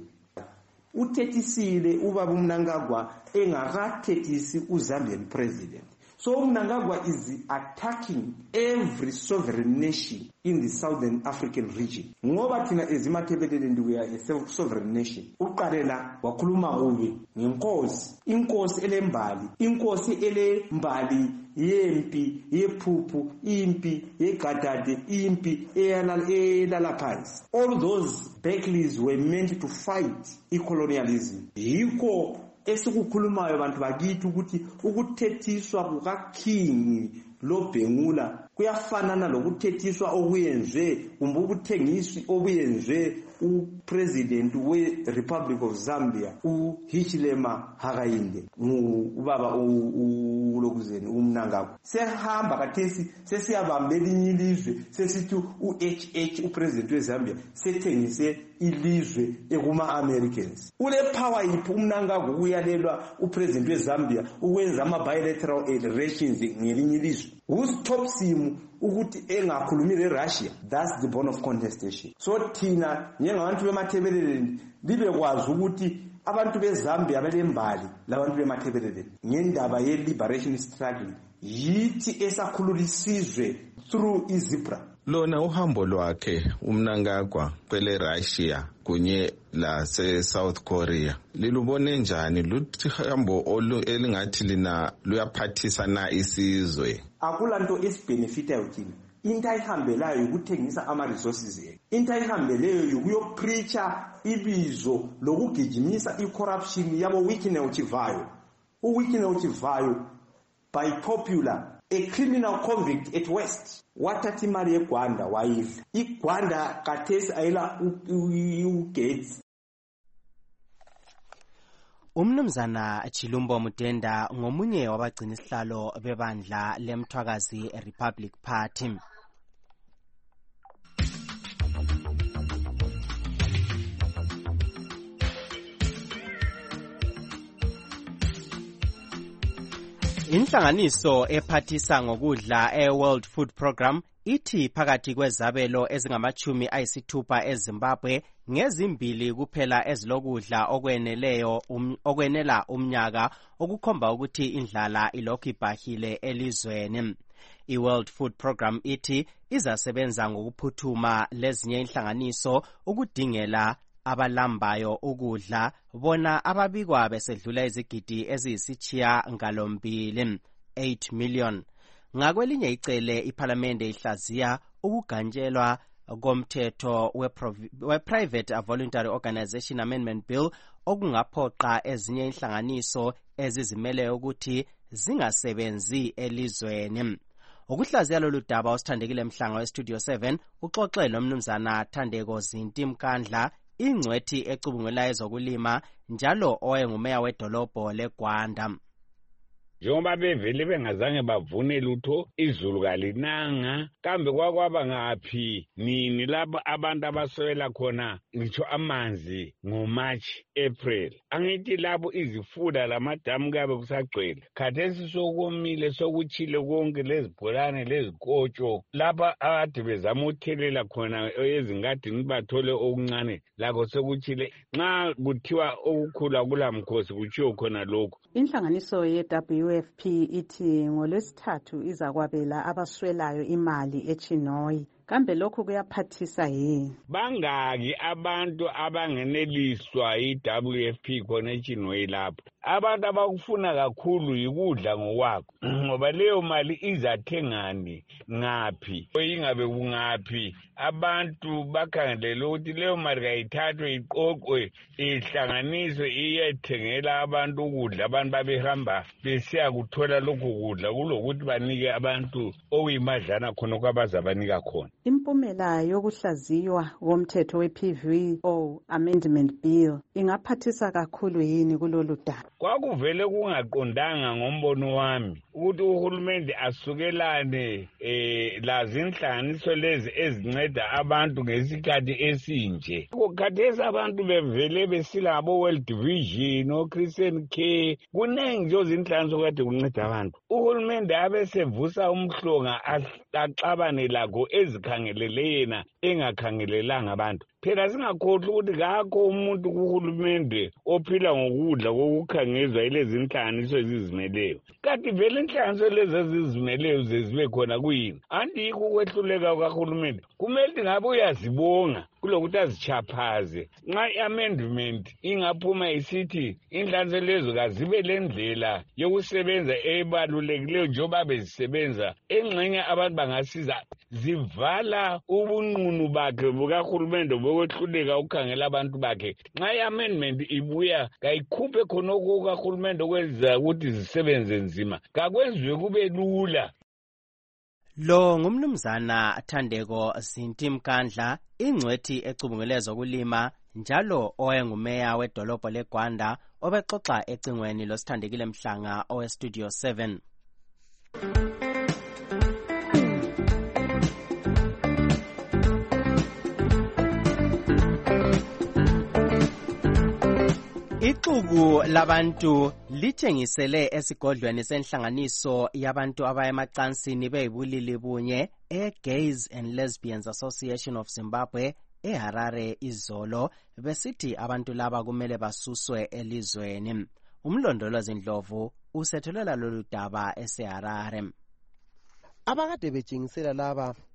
Uthethisile ubaba uMnangagwa engakathethisi uZambian president. So uMnangagwa is attacking every sovereign nation in the Southern African region. Ngoba thina ezimathebeleni we are a sovereign nation. Uqalela wakhuluma kubi ngenkosi, inkosi elembali, inkosi elembali yempi yephuphu impi yegadade impi elala phansi. All those battles were meant to fight colonialism. Yikho esikukhulumayo abantu bakithi ukuthi ukuthethiswa kukaKing Lobhengula kuyafanana lokuthethiswa okuyenzwe kumbe ukuthengiswa okuyenzwe upresident weRepublic of Zambia uHichilema Hakainde ubaba ulokuzeni uMnangagwa sehamba kathesi sesiyabambela inyilizwe sesithi uHH upresident weZambia sethengise ilizwe ekuma-Americans. Ule power yiphi uMnangagwa uyalelwa upresident weZambia ukwenza ama-bilateral relations ngelinye ilizwe? Who's top simu ukuthi engakhulumi leRussia? That's the bone of contestation. So thina njengabantu bemathebeleleni libe kwazi ukuthi abantu beZambia belembali labantu bemathebeleleni ngendaba ye-liberation struggle yithi esakhululisizwe through izipra lona uhambo lwakhe uMnangagwa kwele Russia kunye lase-South Korea lilubone njani? Luhambo elingathi lina luyaphathisa na isizwe? Akulanto esibhenefitayo thina. Into ayihambelayo ukuthengisa ama-resources. Into ayihambeleyo ukuyopreacha ibizo lokugijimisa i-corruption yabo Wikine Uchivayo. Uwikine Uchivayo by popular a criminal convict at West. Wathathi imali yeGwanda wayidla. IGwanda kathesi ayila uGates. Umnumzana Chilumbo Mutenda ngomunye wabagcina isihlalo bebandla leMthwakazi Republic Party. Inhlanganiso ephathisa ngokudla e-World Food Program ithi phakathi kwezabelo ezingamachumi ayisithupha eZimbabwe ngezimbili kuphela ezilokudla okwenela umnyaka okukhomba ukuthi indlala ilokhu ibhahile elizweni. I-World Food Program ithi izasebenza ngokuphuthuma lezinye inhlanganiso ukudingela abalambayo ukudla bona ababikwa besedlula izigidi eziyisitshiya ngalombili 8 million. Ngakwelinye icele iPhalamende ihlaziya ukuganjelwa komthetho we-Private Voluntary Organization Amendment Bill okungaphoqa ezinye inhlanganiso ezizimeleyo ukuthi zingasebenzi elizweni. Ukuhlaziya lolu daba usithandekile Mhlanga weStudio 7 uxoxele umnumzana Thandeko Zinti Mkandla ingcwethi ecubungula ezokulima njalo oyengumeya wedolobho leGwanda. Njengoba bevele bengazange bavune lutho, izulu kalinanga, kambe kwakwaba ngaphi nini lapho abantu abaswela khona ngitsho amanzi ngoMarch, April. Angithi lapho izifula lamadamu kabe kusagcwele. Khathesi sokomile sokuchile konke lezibholane lezikotsho lapha ade bezama uthelela khona ezingadini bathole okuncane lakho sokuchile. Nxa kuthiwa okukhula kulamkhosi kuchiyo khona lokho. Inhlanganiso ye-WFP ithi ngolwesithathu izakwabela abaswelayo imali eChinoyi. Kambe lokhu kuyaphathisa yini? Bangaki abantu abangeneliswa yi-WFP khona eChinoyi lapho? Abantu abakufuna kakhulu yikudla ngokwakho. Ngoba leyo mali izathengani ngaphi? Ingabe kungaphi? Abantu bakhangelele ukuthi leyo mali kayithathwe iqoqwe ihlanganiswe iyethengela abantu ukudla, abantu babehamba besiya kuthola lokho kudla kulokuthi banike abantu okuyimadlana khona kwabazabanika khona. Impumela yokuhlaziywa komthetho we-PVO Amendment Bill ingaphathisa kakhulu yini kulolu daba? Kwakuvele kungaqondanga ngombono wami ukuthi uhulumende asukelane lazi inhlanganiso lezi ezinceda abantu ngesikhathi esinje. Khathesi abantu bevele besila ngabo World Vision o Christian Care kunengi nje izinhlanganiso kade kunceda abantu. Uhulumende abesevusa umhlonga axabane lakho ezikhangelele yena engakhangelelanga abantu. Phela singakhohlwa ukuthi kakho umuntu kuhulumende ophila ngokudla kokukhangezwa yilezi inhlanganiso ezizimeleyo. Kanti vele inhlanganiso lezi ezizimeleyo zibe khona kuyini? Andikho ukwehluleka kahulumende. Kumele ngabe uyazibonga kulokuthi azichaphaze. Nxa i-amendment ingaphuma isithi inhlanganiso lezo kazibe lendlela yokusebenza ebalulekileyo njengoba bezisebenza, engxenye abantu bangasiza zivala ubunqunu bakhe bukahulumende bokwehluleka ukukhangela abantu bakhe. Nxa i-amendment ibuya kayikhuphe khonokho kahulumende okwenza ukuthi zisebenze nzima, kakwenziwe kube lula. Lo ngumnumzana Thandeko Zinti Mkandla, ingcwethi ecubungule ezokulima njalo oyengumeya wedolobho leGwanda, obexoxa ecingweni losithandekile Mhlanga oweStudio 7. Ixuku labantu lithengisele esigodlweni senhlanganiso yabantu abayemacansini beyibulili bunye e-Gays and Lesbians Association of Zimbabwe eHarare izolo besithi abantu laba kumele basuswe elizweni. Umlondolozi Ndlovu usethulela lolu daba eseHarare. Abakade betshengisela laba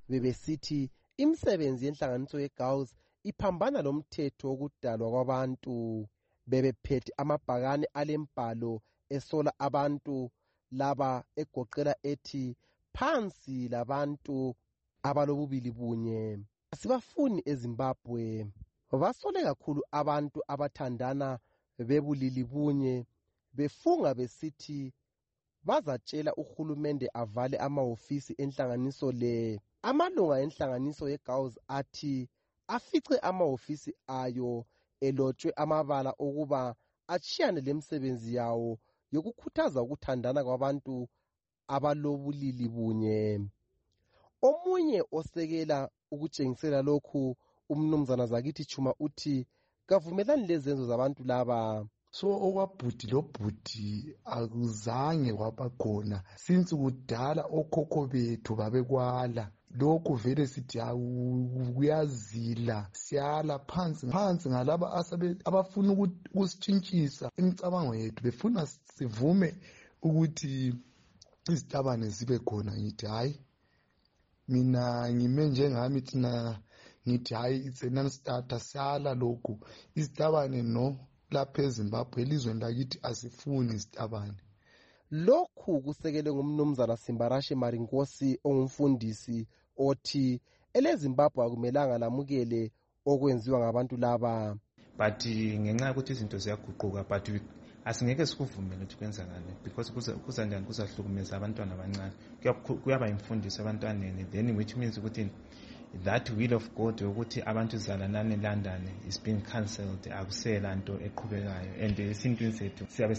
bebesithi imisebenzi yenhlanganiso yeGauls iphambana lomthetho wokudalwa kwabantu. Bebephethe amabhakane alembhalo esola abantu laba egoqela ethi phansi labantu abalobubili bunye. Asibafuni eZimbabwe. Basole kakhulu abantu abathandana bebulili bunye, befunga besithi bazatshela uhulumende avale amahofisi enhlanganiso le. Amalunga enhlanganiso yeGauls athi afice amahofisi ayo elotshwe amabala okuba achiyane lemsebenzi yawo yokukhuthaza ukuthandana kwabantu abalobulili bunye. Omunye osekela ukutshengisela lokhu umnumzana Zakithi Chuma uthi kavumelani lezenzo zabantu laba. So okwabhudi lobhudi akuzange kwabakhona since kudala okhokho bethu babekwala. Lokhu vele sithi kuyazila siyala phansi ngalaba abafuna ukusitshintshisa imicabango yethu, befuna sivume ukuthi izitabane zibe khona. Ngithi hayi, mina ngime njengami thina ngithi hayi, it's a non-starter. Siyala lokhu izitabane no lapha eZimbabwe elizweni lakithi asifuni izitabane. Lokhu kusekele ngumnumzana Simbarashe Marinkosi ongumfundisi othi eleZimbabwe akumelanga lamukele okwenziwa ngabantu laba. But ngenxa yokuthi izinto ziyaguquka, but asingeke sikuvumele ukuthi kwenzakale because kuzanjani kuzahlukumeza abantwana abancane. Kuyaba imfundiso abantwaneni, then which means ukuthi that will of God ukuthi abantu zalanani eLondon is being cancelled. Akusela nto eqhubekayo, and esintwini sethu siyabe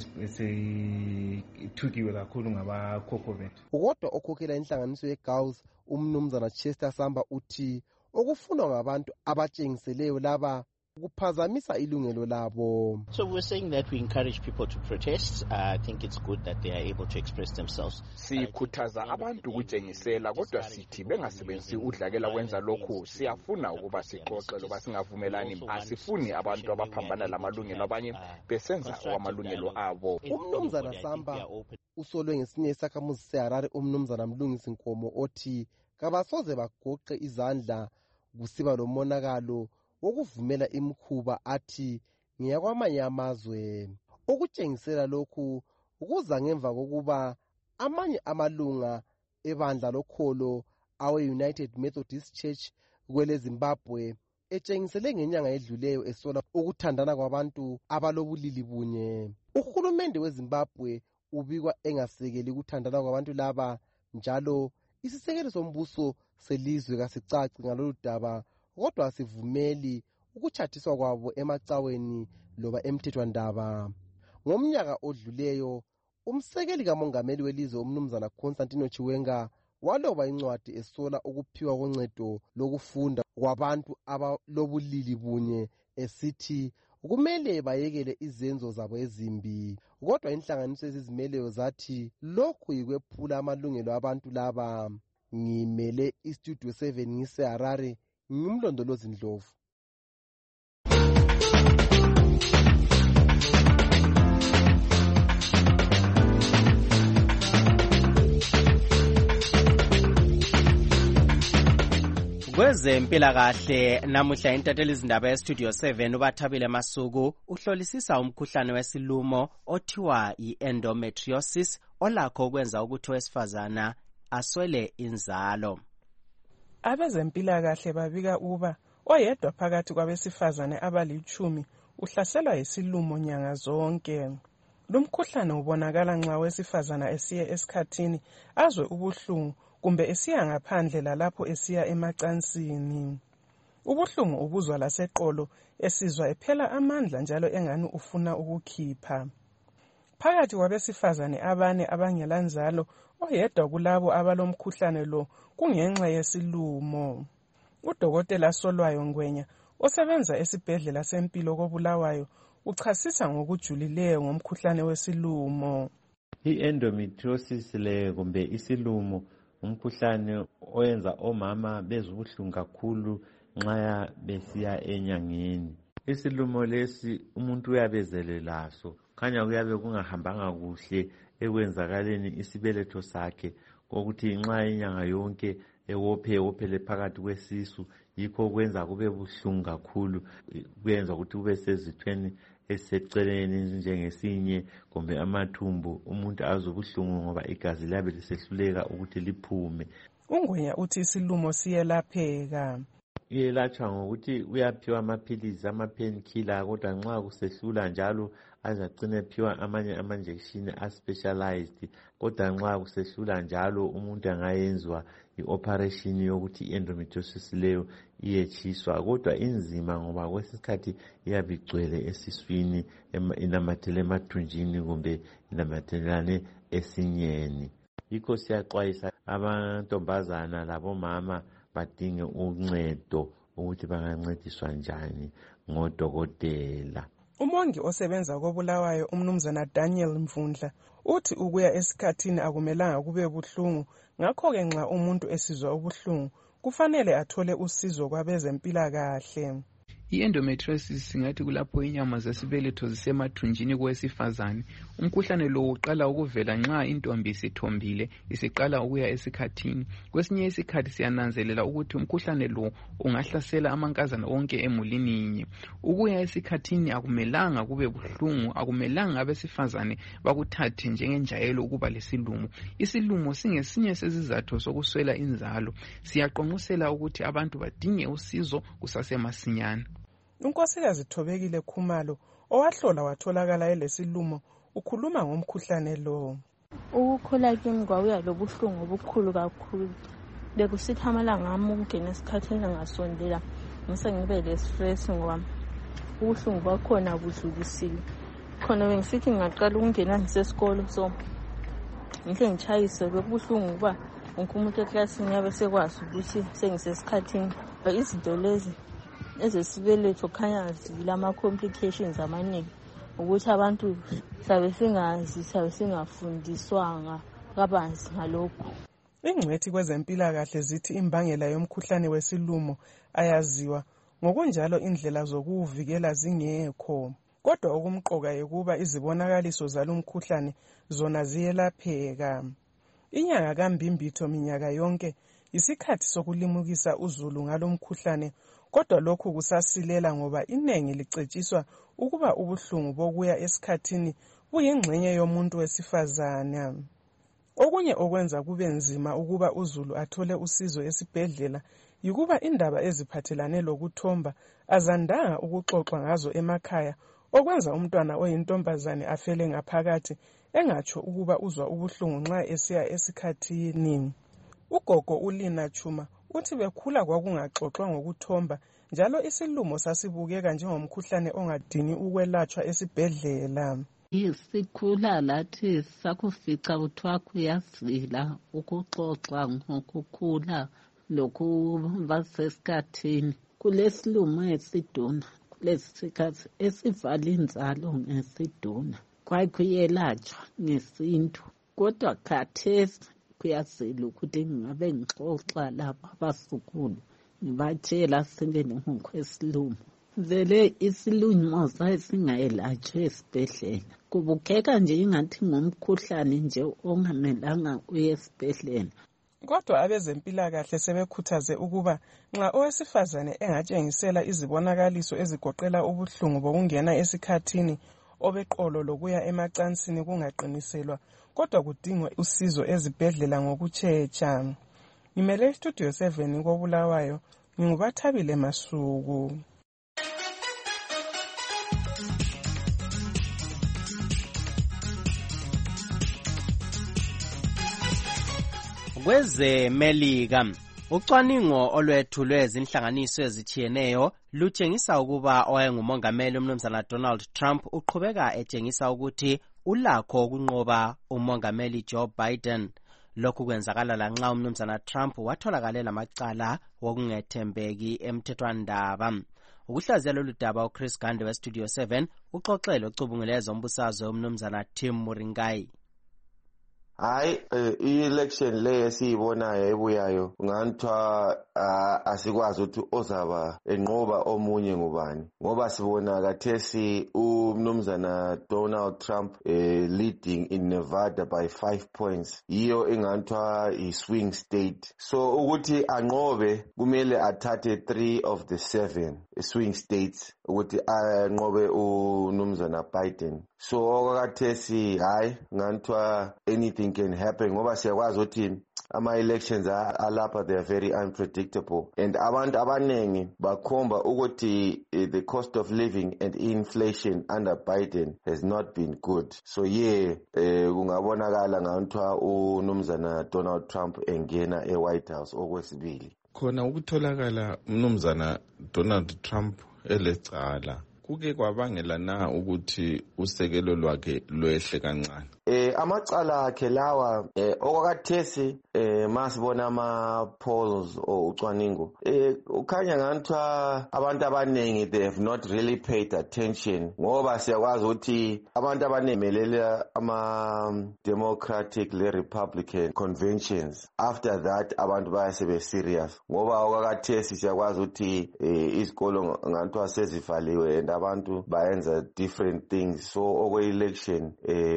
sithukiwe kakhulu ngabakhokho bethu. Kodwa okhokhela inhlanganiso yeGauls umnumzana Chester Samba uthi okufunwa ngabantu abatshengiseleyo laba kuphazamisa ilungelo labo. So we're saying that we encourage people to protest. I think it's good that they are able to express themselves. Sikhuthaza abantu ukutshengisela, kodwa sithi bengasebenzisi udlakela kwenza lokhu. Siyafuna ukuba sixoxe loba singavumelani. Asifuni abantu abaphambana lamalungelo abanye besenza kwamalungelo abo. Umnumzana Samba usolwe ngesinye isakhamuzi seHarare umnumzana Mlungisi Nkomo othi kabasoze bagoqe izandla kusiba lomonakalo wokuvumela imikhuba athi ngiyakwamanye amazwe. Ukutshengisela lokhu kuza ngemva kokuba amanye amalunga ebandla lokholo awe-United Methodist Church kwele Zimbabwe etshengisele ngenyanga edluleyo esola ukuthandana kwabantu abalobulili bunye. Uhulumende weZimbabwe ubikwa engasekeli ukuthandana kwabantu laba, njalo isisekelo sombuso selizwe kasicaci ngalolu daba, kodwa asivumeli ukutshathiswa kwabo emacaweni loba emthethwandaba. Ngomnyaka odluleyo umsekeli kamongameli welizwe umnumzana Constantino Chiwenga waloba incwadi esola ukuphiwa koncedo lokufunda kwabantu abalobulili bunye esithi kumele bayekele izenzo zabo ezimbi. Kodwa inhlanganiso ezizimeleyo zathi lokhu yikwephula amalungelo abantu laba. Ngimele iStudio 7 ngiseHarare, ngimlondolozi Ndlovu. Kwezempilakahle namuhla intatheli izindaba yeStudio 7 uBathabile Masuku uhlolisisa umkhuhlane wesilumo othiwa yi-endometriosis olakho ukwenza ukuthi owesifazana aswele inzalo. Abezempilakahle babika uba oyedwa phakathi kwabesifazane abali-10 uhlaselwa yisilumo nyanga zonke. Lumkhuhlane ubonakala nxa owesifazana esiye esikhathini azwe ubuhlungu kumbe esiya ngaphandle lalapho esiya emacansini. Ubuhlungu ubuzwa laseqolo, esizwa ephela amandla njalo engani ufuna ukukhipha. Phakathi kwabesifazane 4 abangela nzalo, oyedwa kulabo abalomkhuhlane lo kungenxa yesilumo. Udokotela Solwayo Ngwenya osebenza esibhedlela sempilo koBulawayo uchasisa ngokujulileyo ngomkhuhlane wesilumo. I-endometriosis le kumbe isilumo umkhuhlane oyenza omama bezubuhlungu kakhulu nxa besiya enyangeni. Isilumo lesi umuntu uyabezele laso, khanya kuyabe kungahambanga kuhle ekwenzakaleni isibeletho sakhe, kokuthi nxa inyanga yonke ewophele phakathi kwesisu, yikho kwenza kube buhlungu kakhulu, kuyenza ukuthi kube sezithweni esiseceleni njengesinye kumbe amathumbu, umuntu azwe ubuhlungu ngoba igazi liyabe lisehluleka ukuthi liphume. UNgwenya uthi isilumo siyelapheka. Iyelatshwa ngokuthi uyaphiwa amaphilisi, ama-painkiller, kodwa nxa kusehlula njalo azagcina ephiwa amanye ama-injection a-specialized, kodwa nxa kusehlula njalo umuntu angayenzwa i-operation yokuthi i-endometriosis leyo iyetshiswa, kodwa inzima ngoba kwesikhathi iyabe igcwele esiswini, inamathele emathunjini kumbe inamathelane esinyeni. Yikho siyaxwayisa amantombazana labomama badinge uncedo ukuthi bangancediswa njani ngodokotela. Umongi osebenza koBulawayo umnumzana Daniel Mvundla uthi ukuya esikhathini akumelanga kube buhlungu, ngakho-ke nxa umuntu esizwa ubuhlungu kufanele athole usizo kwabezempilakahle. I-endometriosis singathi kulapho inyama zesibeletho zisemathunjini kowesifazane. Umkhuhlane lo uqala ukuvela nxa intombi isithombile, isiqala ukuya esikhathini. Kwesinye isikhathi siyananzelela ukuthi umkhuhlane lo ungahlasela amankazana onke emulini yinye. Ukuya esikhathini akumelanga kube buhlungu, akumelanga abesifazane bakuthathe njengenjayelo ukuba lesilumo. Isilumo singesinye sezizathu sokuswela inzalo. Siyaqonqosela ukuthi abantu badinge usizo kusasemasinyane. uNkosikazi Thobekile Khumalo owahlola watholakala elesilumo ukhuluma ngomkhuhlane lo. Ukukhula kimi kwawuya lobuhlungu obukhulu kakhulu. Bekusithi amalanga ami ukungena esikhathini engasondela ngise ngibe le-stress ngoba ubuhlungu bakhona budlulisile. Khona bengisithi ngaqala ukungena ngisesikolo so ngihle ngitshayise bekubuhlungu kuba wonke umuntu eklasini yabe sekwazi ukuthi sengisesikhathini. Izinto lezi ezesibeletho khanya zilama-complications amaningi ukuthi abantu sabe singafundiswanga kabanzi ngalokho. Ingcwethi kwezempilakahle zithi imbangela yomkhuhlane wesilumo ayaziwa, ngokunjalo indlela zokuwuvikela zingekho. Kodwa okumqoka yikuba izibonakaliso zalomkhuhlane zona ziyelapheka. Inyanga kaMbimbitho minyaka yonke isikhathi sokulimukisa uzulu ngalomkhuhlane, kodwa lokhu kusasilela ngoba inengi licetshiswa ukuba ubuhlungu bokuya esikhathini buyingxenye yomuntu wesifazana. Okunye okwenza kube nzima ukuba uzulu athole usizo esibhedlela yikuba indaba eziphathelane lokuthomba azandanga ukuxoxwa ngazo emakhaya, okwenza umntwana oyintombazane afele ngaphakathi engatsho ukuba uzwa ubuhlungu nxa esiya esikhathini. Ugogo uLina Chuma uthi bekhula kwakungaxoxwa ngokuthomba, njalo isilumo sasibukeka njengomkhuhlane ongadini ukwelatshwa esibhedlela. Sikhula lathi sakufica kuthiwa kuyazila ukuxoxa ngokukhula lokuba sesikhathini. Kulesilumo esiduna, kulesikazi esivala inzalo ngesiduna, kwakuyelatshwa ngesintu. Kodwa khathesi kuyazila ukuthi ngabe ngixoxa laba abasukulu ngibatshela sibele ngokwesilumo. Vele isilumo sasingayelatshwa esibhedlela, kubukeka nje ingathi ngumkhuhlane nje ongamelanga uye esibhedlela. Kodwa abezempilakahle sebekhuthaze ukuba nxa owesifazane engatshengisela izibonakaliso ezigoqela ubuhlungu bokungena esikhathini, obeqolo lokuya emacansini kungaqiniselwa, kodwa kudingwe usizo ezibhedlela ngokutshetsha. Ngimele Studio 7 koBulawayo, nginguBathabile Masuku. Kwezemelika, ucwaningo olwethulwe zinhlanganiso ezithiyeneyo lutshengisa ukuba owayengumongameli umnumzana Donald Trump uqhubeka etshengisa ukuthi ulakho ukunqoba umongameli Joe Biden. Lokhu kwenzakala lanxa umnumzana Trump watholakala lamacala wokungethembeki emthethwandaba. Ukuhlaziya lolu daba uChris Gande weStudio 7 uxoxele ocubunguleza umbusazwe umnumzana Tim Muringai. hayi i-election le esiyibonayo ebuyayo nganthwa asikwazi ukuthi ozaba enqoba omunye ngubani ngoba sibona kathesi umnumzana Donald Trump leading in Nevada by 5 points yiyo enganthwa i-swing state so ukuthi anqobe kumele athathe 3 of the 7 swing states ukuthi anqobe umnumzana Biden so okathesi hayi nganthwa anything can happen ngoba siyakwazi ukuthi ama-elections alapha they are very unpredictable and abantu abaningi bakhomba ukuthi the cost of living and inflation under Biden has not been good so kungabonakala nganthwa umnumzana Donald Trump engena e-White House okwesibili khona ukutholakala umnumzana Donald Trump elecala kuke kwabangela na ukuthi usekelo lwakhe lwehle kancane amacala akhe lawa okwakathesi masibona ama-polls or ucwaningo ukhanya nganthwa abantu abaningi they have not really paid attention ngoba siyakwazi ukuthi abantu abanemelela ama-democratic le-republican conventions after that abantu bayasebe serious ngoba okwakathesi siyakwazi ukuthi izikolo nganthwa sezivaliwe and abantu bayenza different things so okwe-election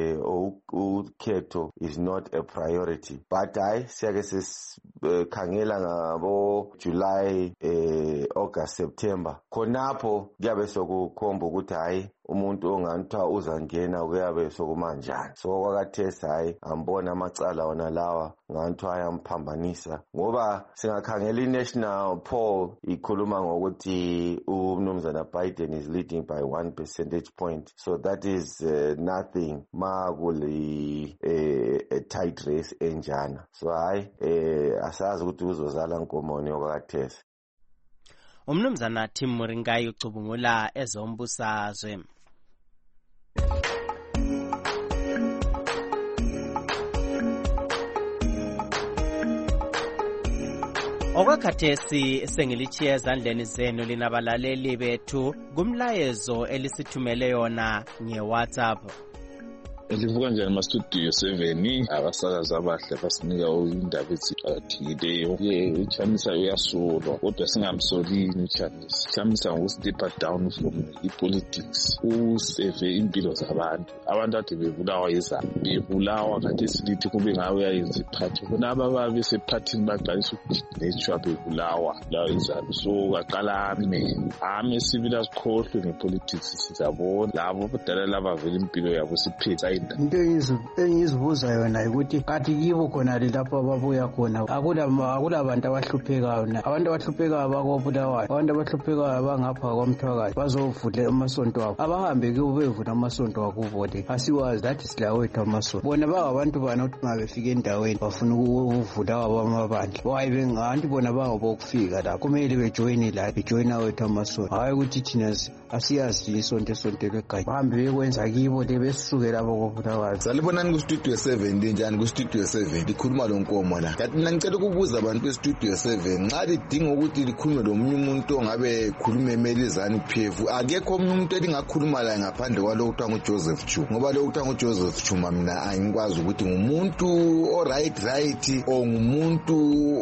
ukhetho is not a priority but hayi siyake sikhangela ngabo July August September khonapho kuyabe sokukhomba ukuthi hayi umuntu onganthwa uzangena kuyabe sokumanjani so kwakathesi hayi ambona amacala wona lawa nganthwa ayamphambanisa ngoba singakhangela i-national poll ikhuluma ngokuthi umnumzana Biden is leading by 1 percentage point so that is nothing makuli a tight race enjana so hayi asazi ukuthi uzozala nkomoni okwakathesi umnumzana Tim Muringai ucubungula ezombusazwe okwakhathesi sengilichiye ezandleni zenu linabalaleli bethu kumlayezo elisithumele yona nge-WhatsApp livuka njani ma-studio 7 abasakazi abahle basinika indaba ezithikileyo uchamisa uyasolwa kodwa singamsolini uchamisa uchamisa ngoku-stepper down from i-politics useve impilo zabantu abantu ade bebulawa yizabo bebulawa kanti silithi kube ngawe uyayenza iphathi bona ababa besephathini baqalisa ukujinetshwa bebulawa yizabo so kaqala ame sibili asikhohlwe ngepolitics sizabona labo badala labavela impilo yabo siphetha into engizibuza yona ukuthi kathi kibo khona lapho ababuya khona akulabantu abahluphekayo na abantu abahluphekayo bakobulawayo abantu abahluphekayo abangapha kwamthwakazi bazovula amasonto abo abahambe kibo bevula amasonto akubo le asiwazi that is la wethu amasonto bona bangabantu bana ukuthi mabefika endaweni bafuna ukuvula wabo amabandla hayi bengabantu bona bangabokufika la kumele bejoyine la bejoyina wethu amasonto hayi ukuthi thina asiyazi isonto legayi bahambe bekwenza kibo le besukela abo salibonani kustudio 7 linjani kustudio 7 likhuluma lo nkomo la kanti mina ngicela ukubuza abantu bestudio 7 nxa lidinga ukuthi likhulume lomunye umuntu ongabe khuluma emelizani PF akekho omunye umuntu elingakhuluma la ngaphandle kwalo kuthiwa nguJoseph Chu ngoba lo kuthiwa nguJoseph Chu mina angikwazi ukuthi ngumuntu right or ngumuntu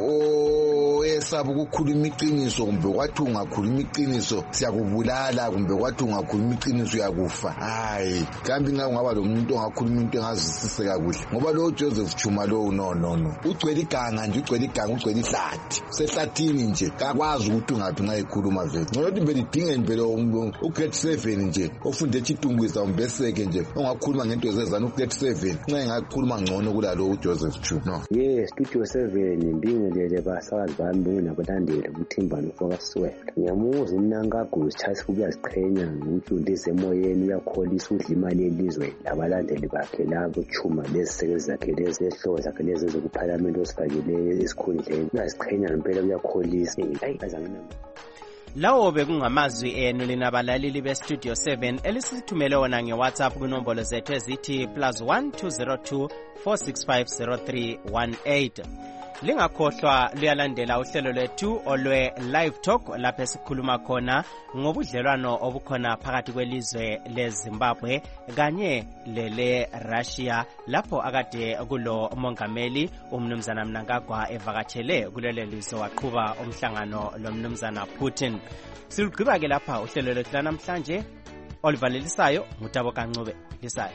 esaba ukukhuluma iqiniso kumbe kwathi ungakhuluma iqiniso siyakubulala kumbe kwathi ungakhuluma iqiniso uyakufa hayi kambe ngaba lo muntu ongakhuluma into engazwisise kakuhle ngoba lo Joseph Chuma lo no ugcwele iganga nje ugcwele ihlathi sehlathini nje kakwazi ukuthi ungaphi nxa ekhuluma vele ngokuthi belidinge impela u-grade 7 nje ofunde echitumbisa umbeseke nje ongakhuluma ngento ezezana u-grade 7 nxa engakhuluma ngcono kulalo uJoseph Chu no studio 7 mbingelele basakazi bami bonke nabalandeli uMthimbano Fokasiwe ngiyamuza uMnangagwa Charles ukuyaziqhenya ngumfundisi emoyeni uyakholisa udla imali yelizwe labalandeli bakhe labo Chuma lezisebenzi zakhe lezi ehloko zakhe lezi ezokuphalamende osifakile esikhundleni uyaziqhenya ngempela uyakholisa azanginamba lawo bekungamazwi enu linabalaleli bestudio 7 elisithumele wona ngeWhatsApp kunombolo zethu ezithi +1 202 465 0318 Lingakhohlwa luyalandela uhlelo lwethu olwe Live Talk lapho sikhuluma khona ngobudlelwano obukhona phakathi kwelizwe leZimbabwe kanye lele Russia lapho akade kulo mongameli umnumzana Mnangagwa evakatshele kulelo lizwe waqhuba umhlangano lomnumzana Putin. Silugqiba ke lapha uhlelo lwethu namhlanje olivalelisayo ngutabo kancube lisayo.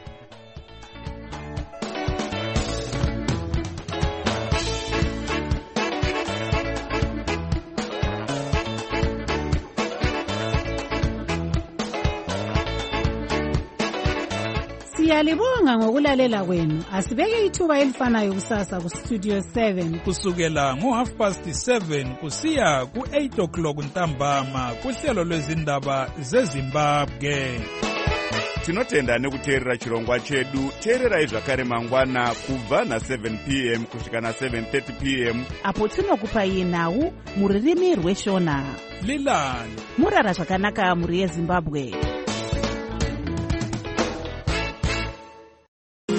Siyalibonga ngokulalela kwenu. Asibeke ithuba elifanayo kusasa ku Studio 7 kusukela ngo7:30 kusiya ku8:00 ntambama kuhlelo lwezindaba zeZimbabwe. Tinotenda nekuteerera chirongwa chedu. Teererai zvakare mangwana kubva na7 p.m. kusvika na7:30 p.m. apo tinokupai nhau muririmi rweshona. Lilani murara zvakanaka muri yeZimbabwe.